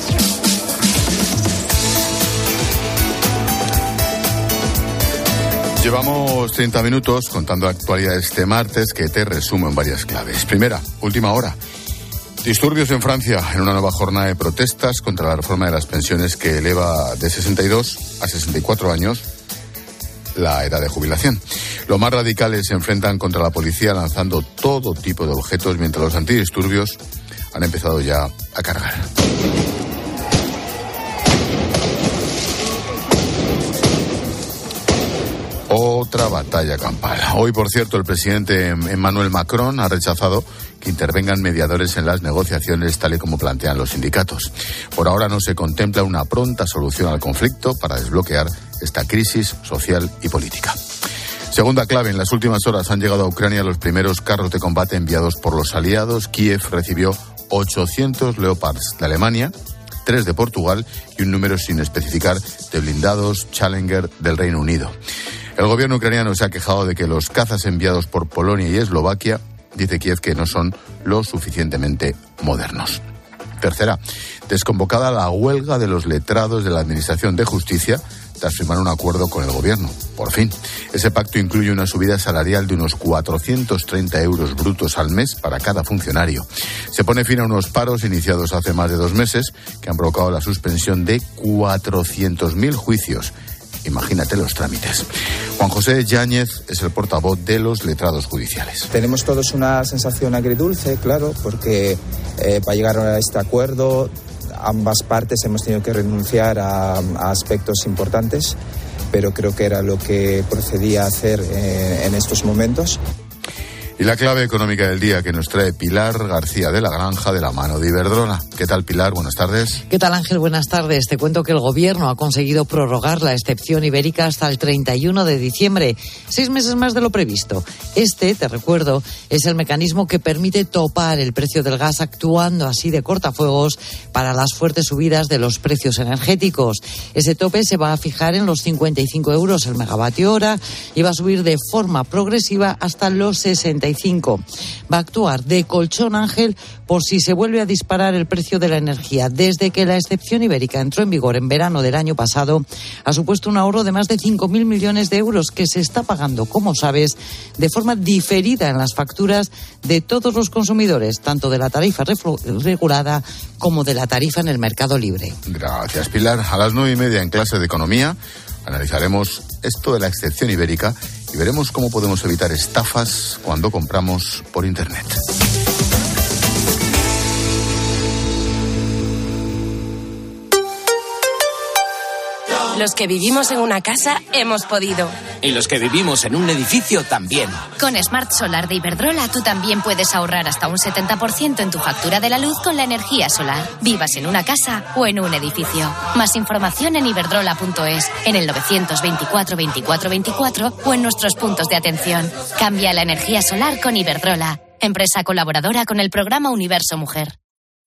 Llevamos 30 minutos contando actualidad este martes que te resumo en varias claves. Primera, última hora. Disturbios en Francia en una nueva jornada de protestas contra la reforma de las pensiones que eleva de 62 a 64 años la edad de jubilación. Los más radicales se enfrentan contra la policía lanzando todo tipo de objetos mientras los antidisturbios han empezado ya a cargar. Otra batalla campal. Hoy, por cierto, el presidente Emmanuel Macron ha rechazado que intervengan mediadores en las negociaciones tal y como plantean los sindicatos. Por ahora no se contempla una pronta solución al conflicto para desbloquear esta crisis social y política. Segunda clave, en las últimas horas han llegado a Ucrania los primeros carros de combate enviados por los aliados. Kiev recibió 800 Leopards de Alemania, 3 de Portugal y un número sin especificar de blindados Challenger del Reino Unido. El gobierno ucraniano se ha quejado de que los cazas enviados por Polonia y Eslovaquia, dice Kiev, que no son lo suficientemente modernos. Tercera, desconvocada la huelga de los letrados de la Administración de Justicia tras firmar un acuerdo con el gobierno. Por fin, ese pacto incluye una subida salarial de unos 430 euros brutos al mes para cada funcionario. Se pone fin a unos paros iniciados hace más de 2 meses que han provocado la suspensión de 400.000 juicios. Imagínate los trámites. Juan José Yáñez es el portavoz de los letrados judiciales. Tenemos todos una sensación agridulce, claro, porque para llegar a este acuerdo ambas partes hemos tenido que renunciar a aspectos importantes, pero creo que era lo que procedía a hacer en estos momentos. Y la clave económica del día que nos trae Pilar García de la Granja de la mano de Iberdrola. ¿Qué tal, Pilar? Buenas tardes. ¿Qué tal, Ángel? Buenas tardes. Te cuento que el Gobierno ha conseguido prorrogar la excepción ibérica hasta el 31 de diciembre, 6 meses más de lo previsto. Este, te recuerdo, es el mecanismo que permite topar el precio del gas actuando así de cortafuegos para las fuertes subidas de los precios energéticos. Ese tope se va a fijar en los 55 euros el megavatio hora y va a subir de forma progresiva hasta los 65. Va a actuar de colchón, Ángel, por si se vuelve a disparar el precio de la energía. Desde que la excepción ibérica entró en vigor en verano del año pasado, ha supuesto un ahorro de más de 5.000 millones de euros que se está pagando, como sabes, de forma diferida en las facturas de todos los consumidores, tanto de la tarifa regulada como de la tarifa en el mercado libre. Gracias, Pilar. A las 9:30 en clase de Economía analizaremos esto de la excepción ibérica y veremos cómo podemos evitar estafas cuando compramos por Internet. Los que vivimos en una casa hemos podido. Y los que vivimos en un edificio también. Con Smart Solar de Iberdrola tú también puedes ahorrar hasta un 70% en tu factura de la luz con la energía solar. Vivas en una casa o en un edificio. Más información en iberdrola.es, en el 924 24 24 o en nuestros puntos de atención. Cambia la energía solar con Iberdrola, empresa colaboradora con el programa Universo Mujer.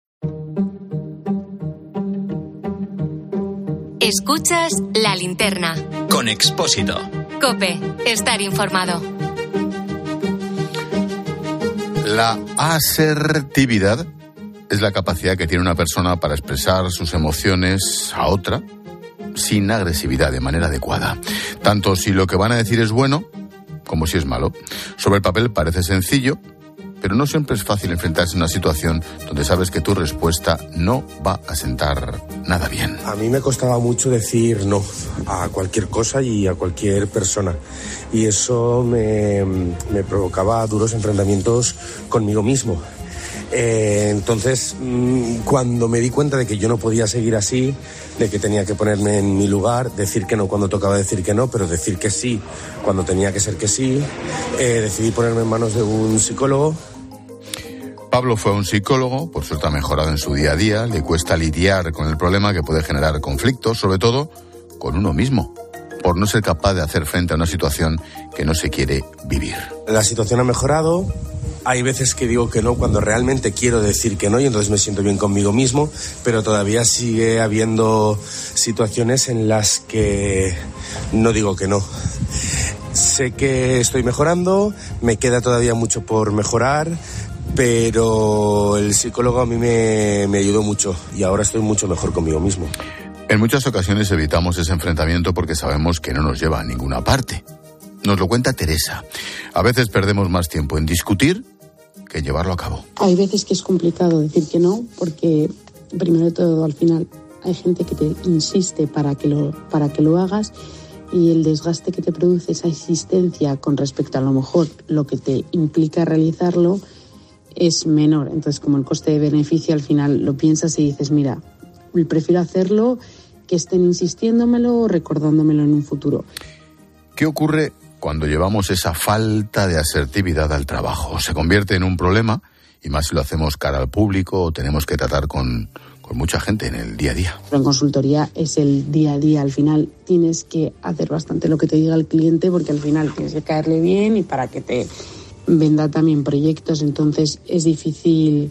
Escuchas La Linterna. Con Expósito. COPE. Estar informado. La asertividad es la capacidad que tiene una persona para expresar sus emociones a otra sin agresividad, de manera adecuada. Tanto si lo que van a decir es bueno como si es malo. Sobre el papel parece sencillo, pero no siempre es fácil enfrentarse a una situación donde sabes que tu respuesta no va a sentar nada bien. A mí me costaba mucho decir no a cualquier cosa y a cualquier persona. Y eso me provocaba duros enfrentamientos conmigo mismo. Entonces, cuando me di cuenta de que yo no podía seguir así, de que tenía que ponerme en mi lugar, decir que no cuando tocaba decir que no, pero decir que sí cuando tenía que ser que sí, decidí ponerme en manos de un psicólogo. Pablo fue un psicólogo, por suerte ha mejorado en su día a día, le cuesta lidiar con el problema que puede generar conflictos, sobre todo con uno mismo, por no ser capaz de hacer frente a una situación que no se quiere vivir. La situación ha mejorado. Hay veces que digo que no cuando realmente quiero decir que no y entonces me siento bien conmigo mismo, pero todavía sigue habiendo situaciones en las que no digo que no. Sé que estoy mejorando, me queda todavía mucho por mejorar, pero el psicólogo a mí me ayudó mucho y ahora estoy mucho mejor conmigo mismo. En muchas ocasiones evitamos ese enfrentamiento porque sabemos que no nos lleva a ninguna parte. Nos lo cuenta Teresa. A veces perdemos más tiempo en discutir que en llevarlo a cabo. Hay veces que es complicado decir que no, porque primero de todo, al final, hay gente que te insiste para que lo hagas, y el desgaste que te produce esa insistencia con respecto a lo mejor lo que te implica realizarlo es menor. Entonces, como el coste de beneficio, al final lo piensas y dices, mira, prefiero hacerlo que estén insistiéndomelo o recordándomelo en un futuro. ¿Qué ocurre cuando llevamos esa falta de asertividad al trabajo? Se convierte en un problema, y más si lo hacemos cara al público o tenemos que tratar con mucha gente en el día a día. Pero en consultoría es el día a día. Al final tienes que hacer bastante lo que te diga el cliente, porque al final tienes que caerle bien y para que te venda también proyectos. Entonces es difícil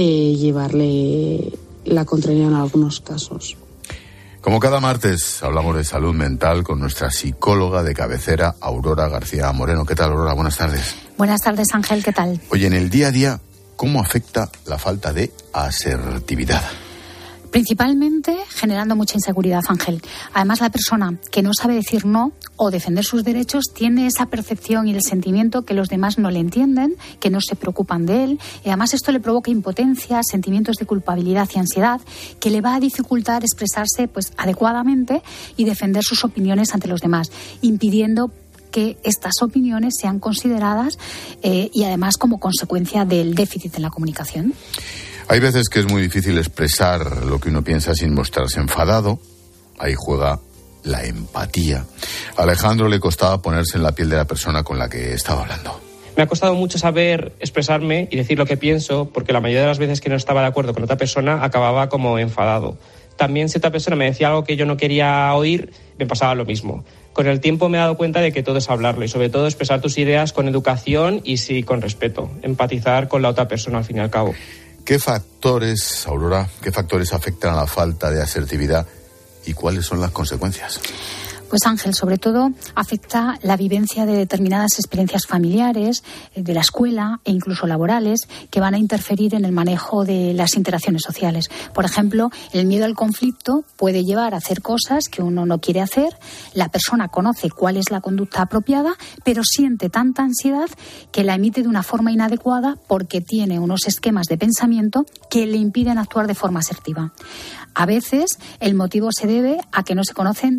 llevarle la contraria en algunos casos. Como cada martes hablamos de salud mental con nuestra psicóloga de cabecera, Aurora García Moreno. ¿Qué tal, Aurora? Buenas tardes. Buenas tardes, Ángel. ¿Qué tal? Oye, en el día a día, ¿cómo afecta la falta de asertividad? Principalmente generando mucha inseguridad, Ángel. Además, la persona que no sabe decir no o defender sus derechos tiene esa percepción y el sentimiento que los demás no le entienden, que no se preocupan de él. Y además esto le provoca impotencia, sentimientos de culpabilidad y ansiedad, que le va a dificultar expresarse adecuadamente y defender sus opiniones ante los demás, impidiendo que estas opiniones sean consideradas y además como consecuencia del déficit en la comunicación. Hay veces que es muy difícil expresar lo que uno piensa sin mostrarse enfadado. Ahí juega la empatía. A Alejandro le costaba ponerse en la piel de la persona con la que estaba hablando. Me ha costado mucho saber expresarme y decir lo que pienso, porque la mayoría de las veces que no estaba de acuerdo con otra persona acababa como enfadado. También si otra persona me decía algo que yo no quería oír, me pasaba lo mismo. Con el tiempo me he dado cuenta de que todo es hablarlo y sobre todo expresar tus ideas con educación y sí con respeto. Empatizar con la otra persona al fin y al cabo. ¿Qué factores, Aurora, afectan a la falta de asertividad y cuáles son las consecuencias? Pues Ángel, sobre todo afecta la vivencia de determinadas experiencias familiares, de la escuela e incluso laborales, que van a interferir en el manejo de las interacciones sociales. Por ejemplo, el miedo al conflicto puede llevar a hacer cosas que uno no quiere hacer. La persona conoce cuál es la conducta apropiada, pero siente tanta ansiedad que la emite de una forma inadecuada porque tiene unos esquemas de pensamiento que le impiden actuar de forma asertiva. A veces el motivo se debe a que no se conocen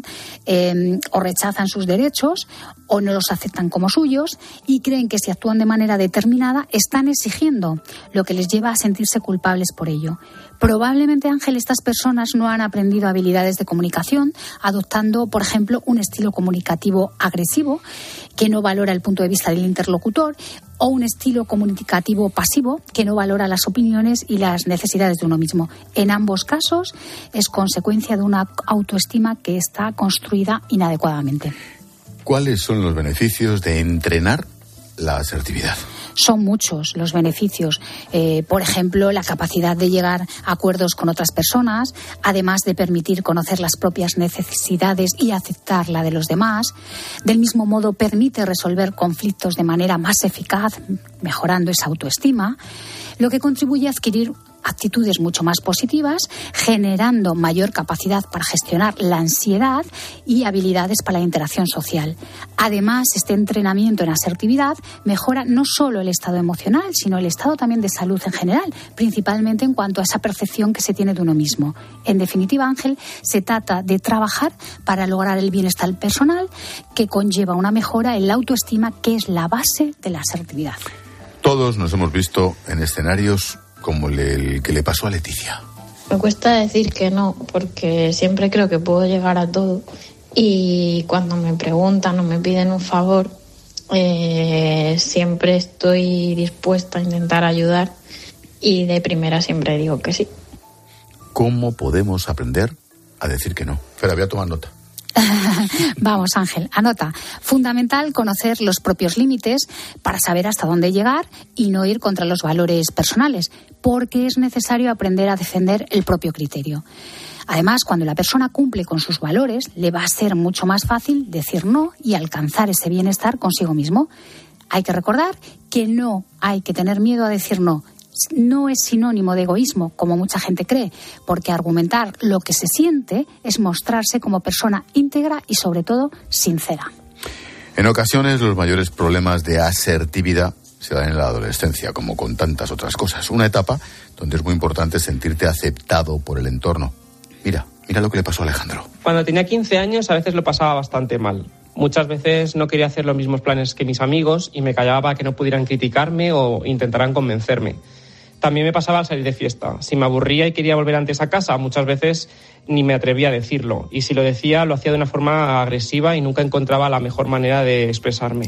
o rechazan sus derechos o no los aceptan como suyos y creen que si actúan de manera determinada están exigiendo, lo que les lleva a sentirse culpables por ello. Probablemente, Ángel, estas personas no han aprendido habilidades de comunicación, adoptando, por ejemplo, un estilo comunicativo agresivo que no valora el punto de vista del interlocutor, o un estilo comunicativo pasivo que no valora las opiniones y las necesidades de uno mismo. En ambos casos es consecuencia de una autoestima que está construida inadecuadamente. ¿Cuáles son los beneficios de entrenar la asertividad? Son muchos los beneficios. Por ejemplo, la capacidad de llegar a acuerdos con otras personas, además de permitir conocer las propias necesidades y aceptar la de los demás. Del mismo modo, permite resolver conflictos de manera más eficaz, mejorando esa autoestima, lo que contribuye a adquirir actitudes mucho más positivas, generando mayor capacidad para gestionar la ansiedad y habilidades para la interacción social. Además, este entrenamiento en asertividad mejora no solo el estado emocional, sino el estado también de salud en general, principalmente en cuanto a esa percepción que se tiene de uno mismo. En definitiva, Ángel, se trata de trabajar para lograr el bienestar personal, que conlleva una mejora en la autoestima, que es la base de la asertividad. Todos nos hemos visto en escenarios como el que le pasó a Leticia. Me cuesta decir que no, porque siempre creo que puedo llegar a todo. Y cuando me preguntan o me piden un favor, siempre estoy dispuesta a intentar ayudar y de primera siempre digo que sí. ¿Cómo podemos aprender a decir que no? Espera, voy a tomar nota. Vamos, Ángel, anota. Fundamental conocer los propios límites para saber hasta dónde llegar y no ir contra los valores personales, porque es necesario aprender a defender el propio criterio. Además, cuando la persona cumple con sus valores, le va a ser mucho más fácil decir no y alcanzar ese bienestar consigo mismo. Hay que recordar que no hay que tener miedo a decir no. No es sinónimo de egoísmo, como mucha gente cree, porque argumentar lo que se siente es mostrarse como persona íntegra y, sobre todo, sincera. En ocasiones, los mayores problemas de asertividad se dan en la adolescencia, como con tantas otras cosas. Una etapa donde es muy importante sentirte aceptado por el entorno. Mira lo que le pasó a Alejandro. Cuando tenía 15 años, a veces lo pasaba bastante mal. Muchas veces no quería hacer los mismos planes que mis amigos y me callaba para que no pudieran criticarme o intentaran convencerme. También me pasaba al salir de fiesta. Si me aburría y quería volver antes a casa, muchas veces ni me atrevía a decirlo. Y si lo decía, lo hacía de una forma agresiva y nunca encontraba la mejor manera de expresarme.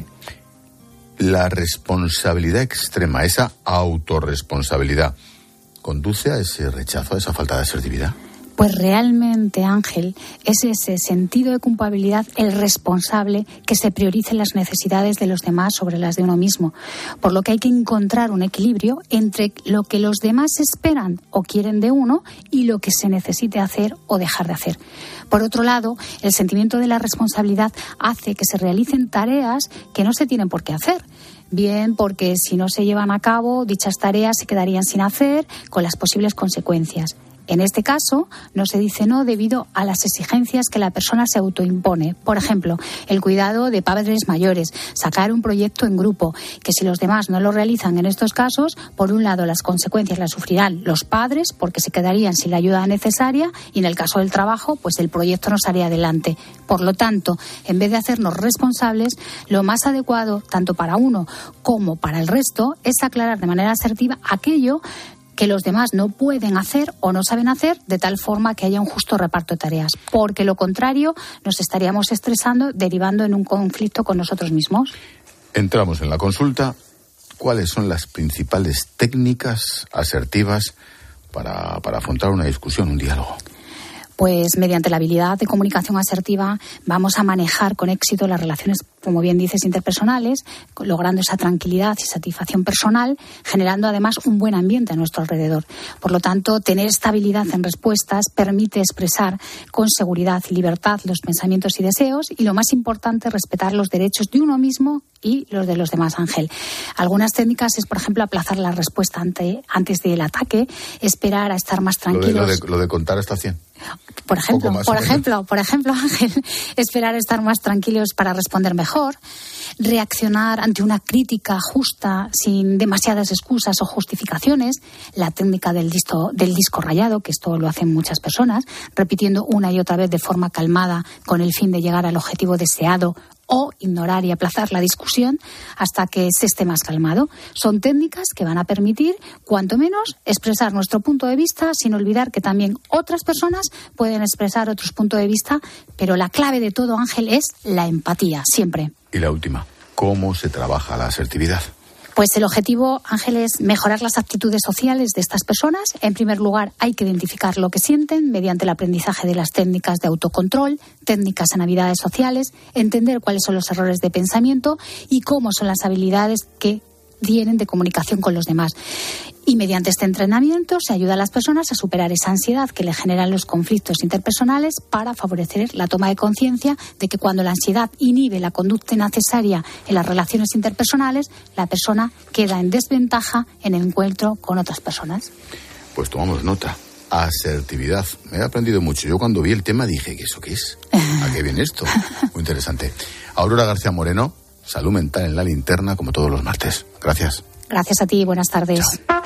La responsabilidad extrema, esa autorresponsabilidad, ¿conduce a ese rechazo, a esa falta de asertividad? Pues realmente, Ángel, es ese sentido de culpabilidad el responsable que se prioricen las necesidades de los demás sobre las de uno mismo. Por lo que hay que encontrar un equilibrio entre lo que los demás esperan o quieren de uno y lo que se necesite hacer o dejar de hacer. Por otro lado, el sentimiento de la responsabilidad hace que se realicen tareas que no se tienen por qué hacer. Bien, porque si no se llevan a cabo, dichas tareas se quedarían sin hacer, con las posibles consecuencias. En este caso, no se dice no debido a las exigencias que la persona se autoimpone. Por ejemplo, el cuidado de padres mayores, sacar un proyecto en grupo, que si los demás no lo realizan en estos casos, por un lado las consecuencias las sufrirán los padres porque se quedarían sin la ayuda necesaria y en el caso del trabajo, pues el proyecto no saldría adelante. Por lo tanto, en vez de hacernos responsables, lo más adecuado, tanto para uno como para el resto, es aclarar de manera asertiva aquello que los demás no pueden hacer o no saben hacer, de tal forma que haya un justo reparto de tareas. Porque lo contrario, nos estaríamos estresando, derivando en un conflicto con nosotros mismos. Entramos en la consulta. ¿Cuáles son las principales técnicas asertivas para afrontar una discusión, un diálogo? Pues mediante la habilidad de comunicación asertiva vamos a manejar con éxito las relaciones, como bien dices, interpersonales, logrando esa tranquilidad y satisfacción personal, generando además un buen ambiente a nuestro alrededor. Por lo tanto, tener estabilidad en respuestas permite expresar con seguridad y libertad los pensamientos y deseos y, lo más importante, respetar los derechos de uno mismo y los de los demás, Ángel. Algunas técnicas es, por ejemplo, aplazar la respuesta antes del ataque, esperar a estar más tranquilos. Lo de contar hasta 100. Por ejemplo, Ángel, esperar a estar más tranquilos para responder mejor, reaccionar ante una crítica justa sin demasiadas excusas o justificaciones, la técnica del disco rayado, que esto lo hacen muchas personas, repitiendo una y otra vez de forma calmada con el fin de llegar al objetivo deseado, o ignorar y aplazar la discusión hasta que se esté más calmado. Son técnicas que van a permitir, cuanto menos, expresar nuestro punto de vista sin olvidar que también otras personas pueden expresar otros puntos de vista, pero la clave de todo, Ángel, es la empatía, siempre. Y la última, ¿cómo se trabaja la asertividad? Pues el objetivo, Ángel, es mejorar las actitudes sociales de estas personas. En primer lugar, hay que identificar lo que sienten mediante el aprendizaje de las técnicas de autocontrol, técnicas en habilidades sociales, entender cuáles son los errores de pensamiento y cómo son las habilidades que vienen de comunicación con los demás. Y mediante este entrenamiento se ayuda a las personas a superar esa ansiedad que le generan los conflictos interpersonales para favorecer la toma de conciencia de que cuando la ansiedad inhibe la conducta necesaria en las relaciones interpersonales, la persona queda en desventaja en el encuentro con otras personas. Pues tomamos nota. Asertividad. Me he aprendido mucho. Yo cuando vi el tema dije, ¿eso qué es? ¿A qué viene esto? Muy interesante. Aurora García Moreno, Salud Mental en la Linterna, como todos los martes. Gracias. Gracias a ti. Buenas tardes. Chao.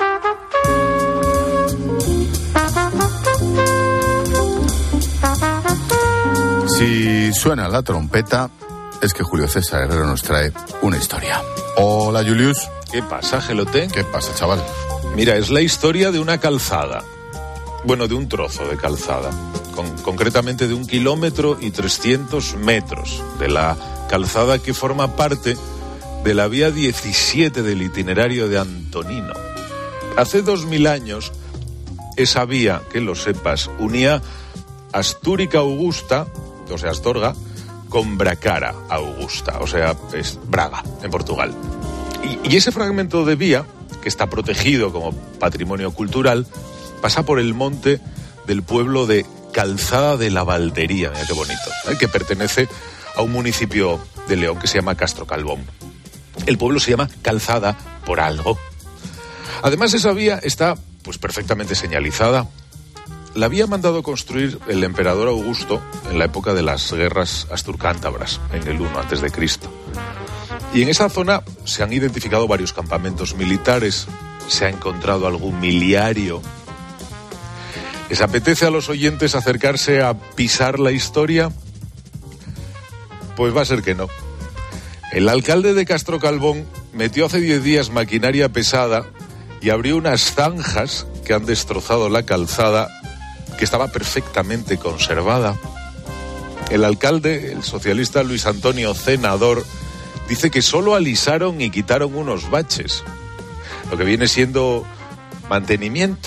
Si suena la trompeta, es que Julio César Herrero nos trae una historia. Hola, Julius. ¿Qué pasa, Gelote? ¿Qué pasa, chaval? Mira, es la historia de una calzada. Bueno, de un trozo de calzada. Concretamente de 1 kilómetro y 300 metros. De la calzada que forma parte de la vía 17 del itinerario de Antonino. Hace 2000 años, esa vía, que lo sepas, unía Astúrica Augusta, o sea, Astorga, Gombracara Augusta, o sea, es Braga, en Portugal. Y ese fragmento de vía, que está protegido como patrimonio cultural, pasa por el monte del pueblo de Calzada de la Valdería, mira qué bonito, que pertenece a un municipio de León que se llama Castro Calbón. El pueblo se llama Calzada por algo. Además, esa vía está pues perfectamente señalizada. La había mandado construir el emperador Augusto en la época de las guerras asturcántabras, en el 1 a.C. Y en esa zona se han identificado varios campamentos militares, se ha encontrado algún miliario. ¿Les apetece a los oyentes acercarse a pisar la historia? Pues va a ser que no. El alcalde de Castro Calbón metió hace 10 días maquinaria pesada y abrió unas zanjas que han destrozado la calzada, que estaba perfectamente conservada. El alcalde, el socialista Luis Antonio Cenador, dice que solo alisaron y quitaron unos baches, lo que viene siendo mantenimiento.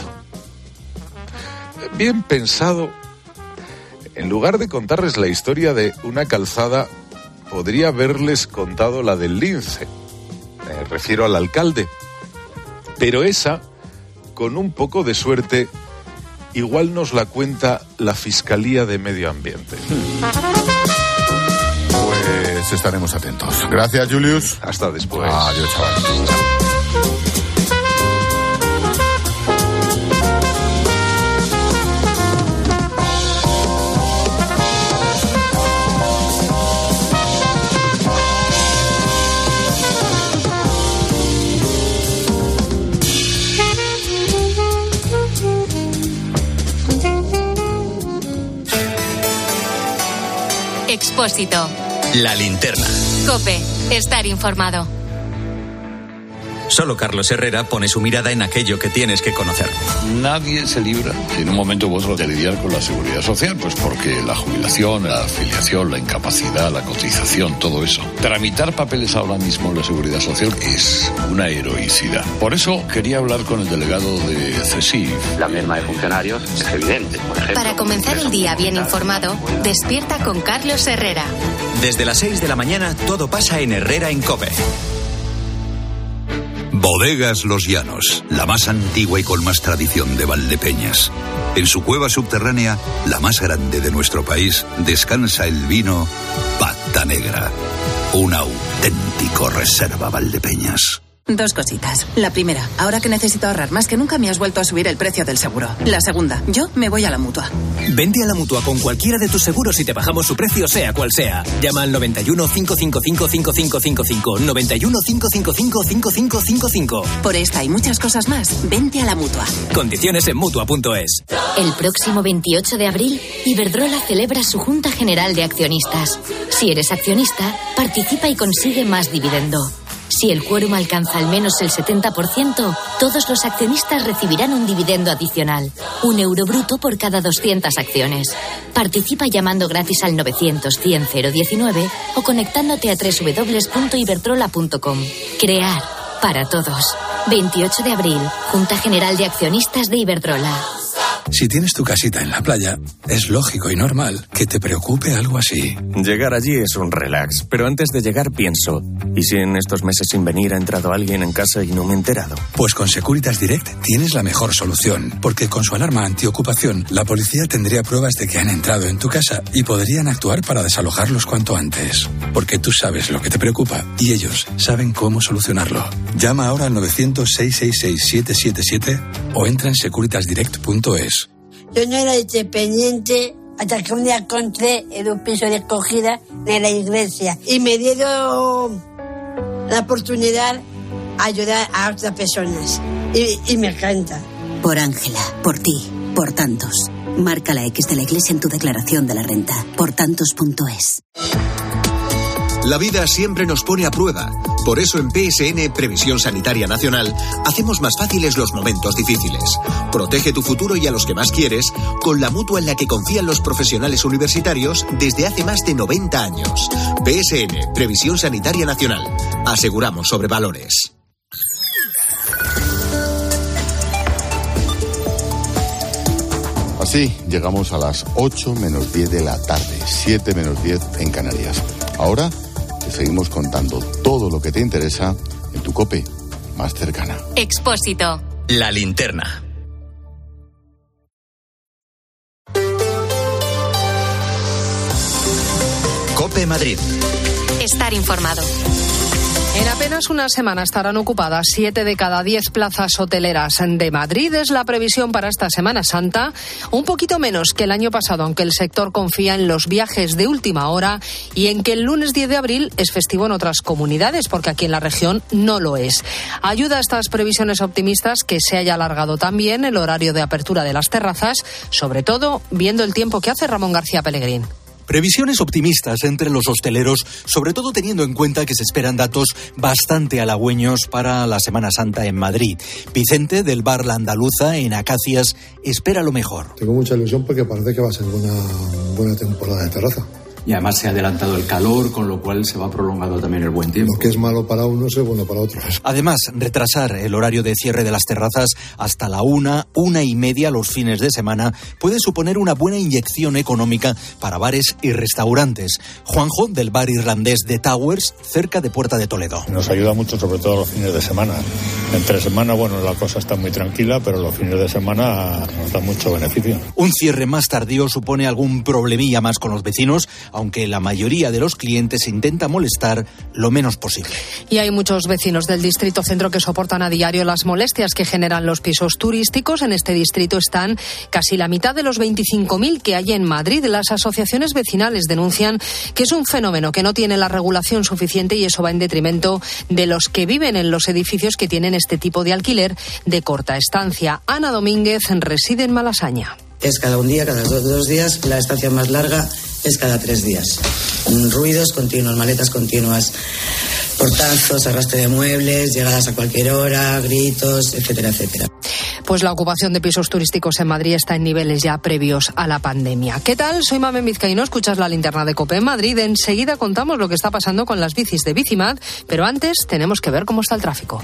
Bien pensado, en lugar de contarles la historia de una calzada, podría haberles contado la del lince. Me refiero al alcalde. Pero esa, con un poco de suerte, igual nos la cuenta la Fiscalía de Medio Ambiente. Pues estaremos atentos. Gracias, Julius. Hasta después. Adiós, chavales. Expósito. La linterna. COPE. Estar informado. Solo Carlos Herrera pone su mirada en aquello que tienes que conocer. Nadie se libra en un momento u otro de lidiar con la seguridad social, pues porque la jubilación, la afiliación, la incapacidad, la cotización, todo eso. Tramitar papeles ahora mismo en la seguridad social es una heroicidad. Por eso quería hablar con el delegado de CESIF. La merma de funcionarios es evidente, por ejemplo. Para comenzar el día bien informado, despierta con Carlos Herrera. Desde las 6 de la mañana todo pasa en Herrera en COPE. Bodegas Los Llanos, la más antigua y con más tradición de Valdepeñas. En su cueva subterránea, la más grande de nuestro país, descansa el vino Pata Negra, un auténtico reserva Valdepeñas. Dos cositas. La primera, ahora que necesito ahorrar más que nunca me has vuelto a subir el precio del seguro. La segunda, yo me voy a la Mutua. Vente a la Mutua con cualquiera de tus seguros y te bajamos su precio sea cual sea. Llama al 91 555 5555. 91 555 5555. Por esta y muchas cosas más, vente a la Mutua. Condiciones en Mutua.es. El próximo 28 de abril, Iberdrola celebra su Junta General de Accionistas. Si eres accionista, participa y consigue más dividendo. Si el quórum alcanza al menos el 70%, todos los accionistas recibirán un dividendo adicional, €1 bruto por cada 200 acciones. Participa llamando gratis al 900-100-019 o conectándote a www.iberdrola.com. Crear para todos. 28 de abril, Junta General de Accionistas de Iberdrola. Si tienes tu casita en la playa, es lógico y normal que te preocupe algo así. Llegar allí es un relax, pero antes de llegar pienso, ¿y si en estos meses sin venir ha entrado alguien en casa y no me he enterado? Pues con Securitas Direct tienes la mejor solución, porque con su alarma antiocupación, la policía tendría pruebas de que han entrado en tu casa y podrían actuar para desalojarlos cuanto antes. Porque tú sabes lo que te preocupa y ellos saben cómo solucionarlo. Llama ahora al 900-666-777 o entra en securitasdirect.es. Yo no era independiente hasta que un día encontré en un piso de acogida de la iglesia y me dieron la oportunidad de ayudar a otras personas y me encanta. Por Ángela, por ti, por tantos. Marca la X de la iglesia en tu declaración de la renta. Portantos.es. La vida siempre nos pone a prueba. Por eso en PSN, Previsión Sanitaria Nacional, hacemos más fáciles los momentos difíciles. Protege tu futuro y a los que más quieres con la mutua en la que confían los profesionales universitarios desde hace más de 90 años. PSN, Previsión Sanitaria Nacional. Aseguramos sobre valores. Así así llegamos a las 8 menos 10 de la tarde, 7 menos 10 en Canarias. Ahora te seguimos contando todo lo que te interesa en tu COPE más cercana. Expósito. La linterna. COPE Madrid. Estar informado. En apenas una semana estarán ocupadas 7 de cada 10 plazas hoteleras de Madrid. Es la previsión para esta Semana Santa, un poquito menos que el año pasado, aunque el sector confía en los viajes de última hora y en que el lunes 10 de abril es festivo en otras comunidades, porque aquí en la región no lo es. Ayuda a estas previsiones optimistas que se haya alargado también el horario de apertura de las terrazas, sobre todo viendo el tiempo que hace. Ramón García Pellegrín. Previsiones optimistas entre los hosteleros, sobre todo teniendo en cuenta que se esperan datos bastante halagüeños para la Semana Santa en Madrid. Vicente, del bar La Andaluza, en Acacias, espera lo mejor. Tengo mucha ilusión porque parece que va a ser buena temporada de terraza. Y además se ha adelantado el calor, con lo cual se va prolongando también el buen tiempo. Lo que es malo para unos es bueno para otros. Además, retrasar el horario de cierre de las terrazas hasta la 1:30 los fines de semana puede suponer una buena inyección económica para bares y restaurantes. Juanjo, del bar irlandés The Towers, cerca de Puerta de Toledo. Nos ayuda mucho, sobre todo los fines de semana. Entre semana, bueno, la cosa está muy tranquila, pero los fines de semana nos da mucho beneficio. Un cierre más tardío supone algún problemilla más con los vecinos, aunque la mayoría de los clientes intenta molestar lo menos posible. Y hay muchos vecinos del distrito centro que soportan a diario las molestias que generan los pisos turísticos. En este distrito están casi la mitad de los 25.000 que hay en Madrid. Las asociaciones vecinales denuncian que es un fenómeno que no tiene la regulación suficiente y eso va en detrimento de los que viven en los edificios que tienen este tipo de alquiler de corta estancia. Ana Domínguez reside en Malasaña. Es cada un día, cada dos días. La estancia más larga es cada 3 días. Ruidos continuos, maletas continuas, portazos, arrastre de muebles, llegadas a cualquier hora, gritos, etcétera, etcétera. Pues la ocupación de pisos turísticos en Madrid está en niveles ya previos a la pandemia. ¿Qué tal? Soy Mamen Vizcaíno, escuchas la linterna de COPE en Madrid. Enseguida contamos lo que está pasando con las bicis de Bicimad, pero antes tenemos que ver cómo está el tráfico.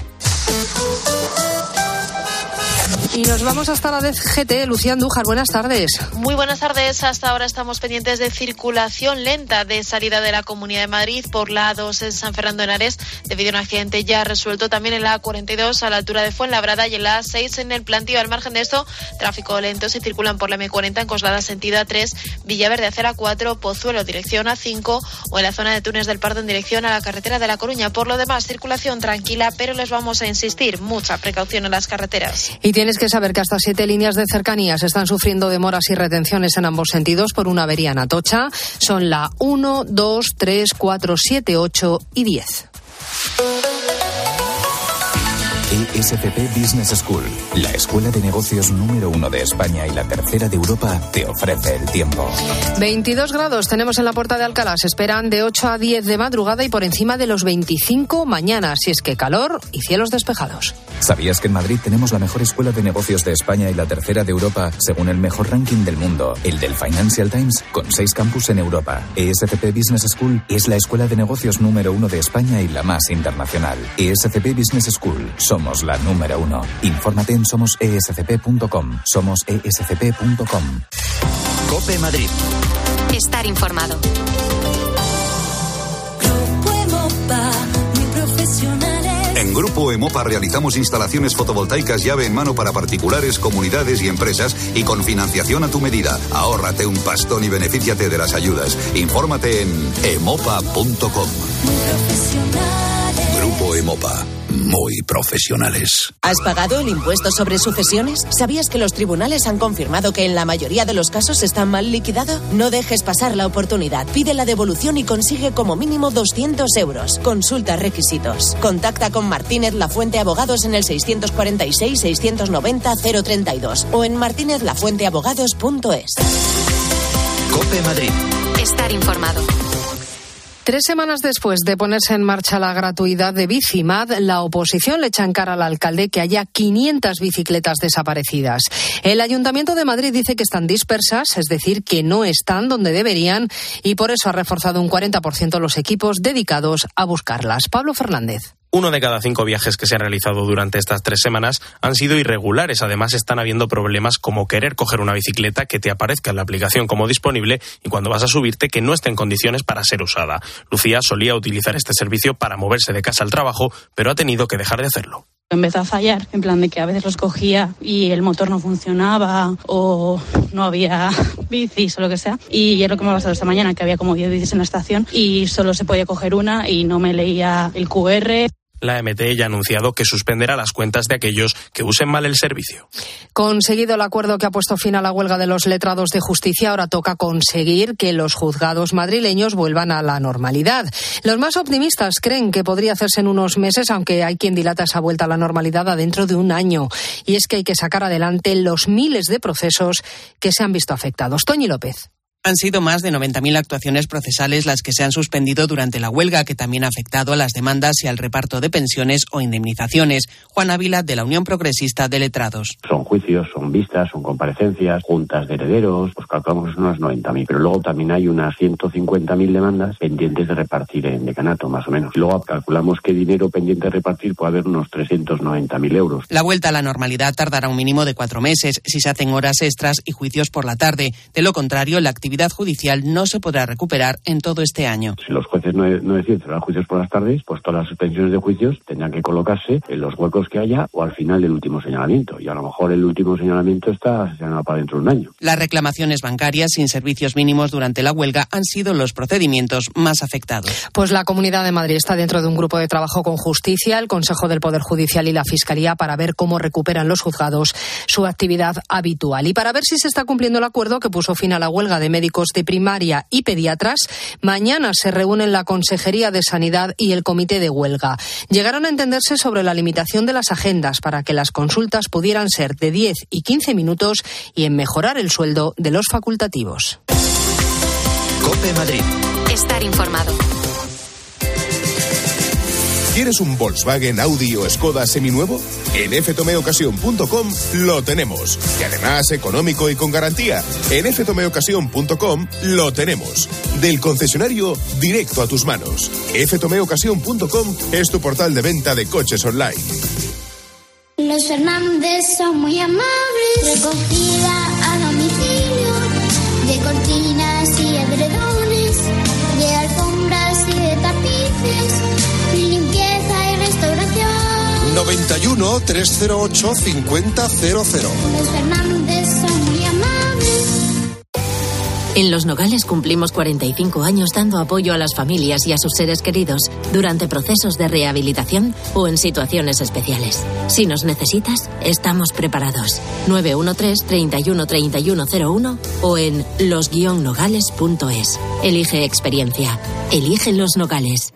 Y nos vamos hasta la DGT. Lucía Andújar, buenas tardes. Muy buenas tardes. Hasta ahora estamos pendientes de circulación lenta de salida de la Comunidad de Madrid por la A2 en San Fernando de Henares, debido a un accidente ya resuelto. También en la A42 a la altura de Fuenlabrada y en la A6 en el Plantío. Al margen de esto, tráfico lento si circulan por la M40 en Coslada sentido A3, Villaverde acera 4, Pozuelo dirección A5 o en la zona de Túnez del Pardo en dirección a la carretera de La Coruña. Por lo demás, circulación tranquila, pero les vamos a insistir, mucha precaución en las carreteras. Y tienes que saber que hasta 7 líneas de cercanías están sufriendo demoras y retenciones en ambos sentidos por una avería en Atocha. Son la 1, 2, 3, 4, 7, 8 y 10. ESCP Business School, la escuela de negocios número 1 de España y la tercera de Europa, te ofrece el tiempo. 22 grados tenemos en la Puerta de Alcalá. Se esperan de 8 a 10 de madrugada y por encima de los 25 mañana. Si es que calor y cielos despejados. ¿Sabías que en Madrid tenemos la mejor escuela de negocios de España y la tercera de Europa, según el mejor ranking del mundo, el del Financial Times, con 6 campus en Europa? ESCP Business School es la escuela de negocios número 1 de España y la más internacional. ESCP Business School. Somos la número 1. Infórmate en somosescp.com. Somosescp.com. COPE Madrid. Estar informado. En Grupo Emopa realizamos instalaciones fotovoltaicas llave en mano para particulares, comunidades y empresas y con financiación a tu medida. Ahórrate un pastón y benefíciate de las ayudas. Infórmate en emopa.com. Grupo Emopa. Muy profesionales. ¿Has pagado el impuesto sobre sucesiones? ¿Sabías que los tribunales han confirmado que en la mayoría de los casos está mal liquidado? No dejes pasar la oportunidad. Pide la devolución y consigue como mínimo 200 euros. Consulta requisitos. Contacta con Martínez Lafuente Abogados en el 646-690-032 o en martinezlafuenteabogados.es. COPE Madrid. Estar informado. 3 semanas después de ponerse en marcha la gratuidad de Bicimad, la oposición le echa en cara al alcalde que haya 500 bicicletas desaparecidas. El Ayuntamiento de Madrid dice que están dispersas, es decir, que no están donde deberían y por eso ha reforzado un 40% los equipos dedicados a buscarlas. Pablo Fernández. 1 de cada 5 viajes que se han realizado durante estas 3 semanas han sido irregulares. Además, están habiendo problemas como querer coger una bicicleta que te aparezca en la aplicación como disponible y cuando vas a subirte que no esté en condiciones para ser usada. Lucía solía utilizar este servicio para moverse de casa al trabajo, pero ha tenido que dejar de hacerlo. Empezó a fallar, en plan de que a veces los cogía y el motor no funcionaba o no había bicis o lo que sea. Y es lo que me ha pasado esta mañana, que había como 10 bicis en la estación y solo se podía coger una y no me leía el QR. La MT ya ha anunciado que suspenderá las cuentas de aquellos que usen mal el servicio. Conseguido el acuerdo que ha puesto fin a la huelga de los letrados de justicia, ahora toca conseguir que los juzgados madrileños vuelvan a la normalidad. Los más optimistas creen que podría hacerse en unos meses, aunque hay quien dilata esa vuelta a la normalidad a dentro de un año. Y es que hay que sacar adelante los miles de procesos que se han visto afectados. Toñi López. Han sido más de 90.000 actuaciones procesales las que se han suspendido durante la huelga, que también ha afectado a las demandas y al reparto de pensiones o indemnizaciones. Juan Ávila, de la Unión Progresista de Letrados. Son juicios, son vistas, son comparecencias, juntas de herederos, pues calculamos que son unas 90.000. Pero luego también hay unas 150.000 demandas pendientes de repartir en decanato, más o menos. Y luego calculamos que dinero pendiente de repartir puede haber unos 390.000 euros. La vuelta a la normalidad tardará un mínimo de 4 meses si se hacen horas extras y juicios por la tarde. De lo contrario, la actividad judicial no se podrá recuperar en todo este año. Si los jueces no deciden cerrar juicios por las tardes, pues todas las suspensiones de juicios tendrán que colocarse en los huecos que haya o al final del último señalamiento. Y a lo mejor el último señalamiento está señalado para dentro de un año. Las reclamaciones bancarias sin servicios mínimos durante la huelga han sido los procedimientos más afectados. Pues la Comunidad de Madrid está dentro de un grupo de trabajo con Justicia, el Consejo del Poder Judicial y la Fiscalía para ver cómo recuperan los juzgados su actividad habitual. Y para ver si se está cumpliendo el acuerdo que puso fin a la huelga de médicos de primaria y pediatras, mañana se reúnen la Consejería de Sanidad y el Comité de Huelga. Llegaron a entenderse sobre la limitación de las agendas para que las consultas pudieran ser de 10 y 15 minutos y en mejorar el sueldo de los facultativos. COPE Madrid. Estar informado. ¿Quieres un Volkswagen, Audi o Skoda seminuevo? En ftomeocasión.com lo tenemos. Y además económico y con garantía. En ftomeocasión.com lo tenemos. Del concesionario directo a tus manos. ftomeocasión.com es tu portal de venta de coches online. Los Fernández son muy amables. Recogida a domicilio de cortinas y edredones, de alfombras y de tapices, limpieza y restauración. 91 308 5000. Los Fernández son muy amables. En Los Nogales cumplimos 45 años dando apoyo a las familias y a sus seres queridos durante procesos de rehabilitación o en situaciones especiales. Si nos necesitas, estamos preparados. 913 31 3101 o en los-nogales.es. Elige experiencia. Elige Los Nogales.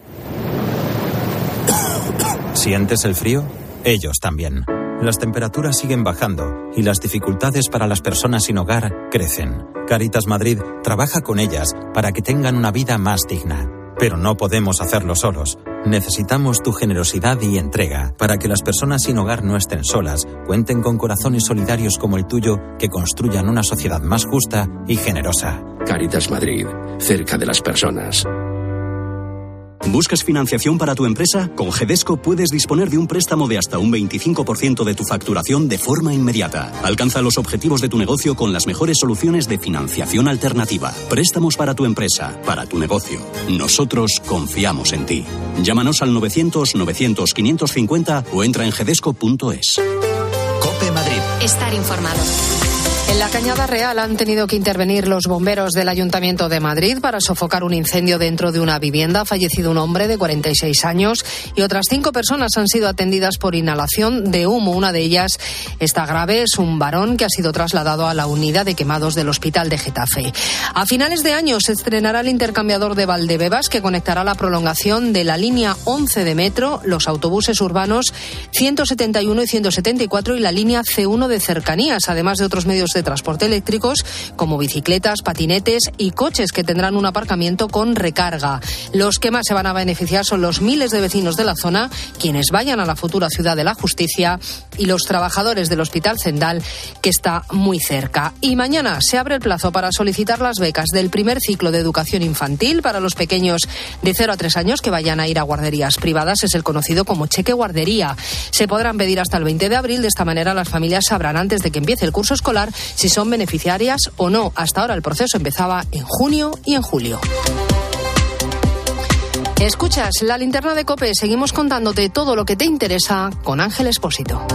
¿Sientes el frío? Ellos también. Las temperaturas siguen bajando y las dificultades para las personas sin hogar crecen. Cáritas Madrid trabaja con ellas para que tengan una vida más digna. Pero no podemos hacerlo solos. Necesitamos tu generosidad y entrega para que las personas sin hogar no estén solas, cuenten con corazones solidarios como el tuyo que construyan una sociedad más justa y generosa. Cáritas Madrid, cerca de las personas. ¿Buscas financiación para tu empresa? Con Gedesco puedes disponer de un préstamo de hasta un 25% de tu facturación de forma inmediata. Alcanza los objetivos de tu negocio con las mejores soluciones de financiación alternativa. Préstamos para tu empresa, para tu negocio. Nosotros confiamos en ti. Llámanos al 900-900-550 o entra en gedesco.es. COPE Madrid. Estar informado. En la Cañada Real han tenido que intervenir los bomberos del Ayuntamiento de Madrid para sofocar un incendio dentro de una vivienda. Ha fallecido un hombre de 46 años y otras 5 personas han sido atendidas por inhalación de humo. Una de ellas está grave, es un varón que ha sido trasladado a la unidad de quemados del Hospital de Getafe. A finales de año se estrenará el intercambiador de Valdebebas que conectará la prolongación de la línea 11 de metro, los autobuses urbanos 171 y 174 y la línea C1 de cercanías, además de otros medios de de transporte eléctricos como bicicletas, patinetes y coches que tendrán un aparcamiento con recarga. Los que más se van a beneficiar son los miles de vecinos de la zona, quienes vayan a la futura Ciudad de la Justicia, y los trabajadores del Hospital Zendal, que está muy cerca. Y mañana se abre el plazo para solicitar las becas del primer ciclo de educación infantil para los pequeños de 0 a 3 años que vayan a ir a guarderías privadas. Es el conocido como cheque guardería. Se podrán pedir hasta el 20 de abril. De esta manera las familias sabrán antes de que empiece el curso escolar si son beneficiarias o no. Hasta ahora el proceso empezaba en junio y en julio. Escuchas la linterna de COPE. Seguimos contándote todo lo que te interesa con Ángel Expósito.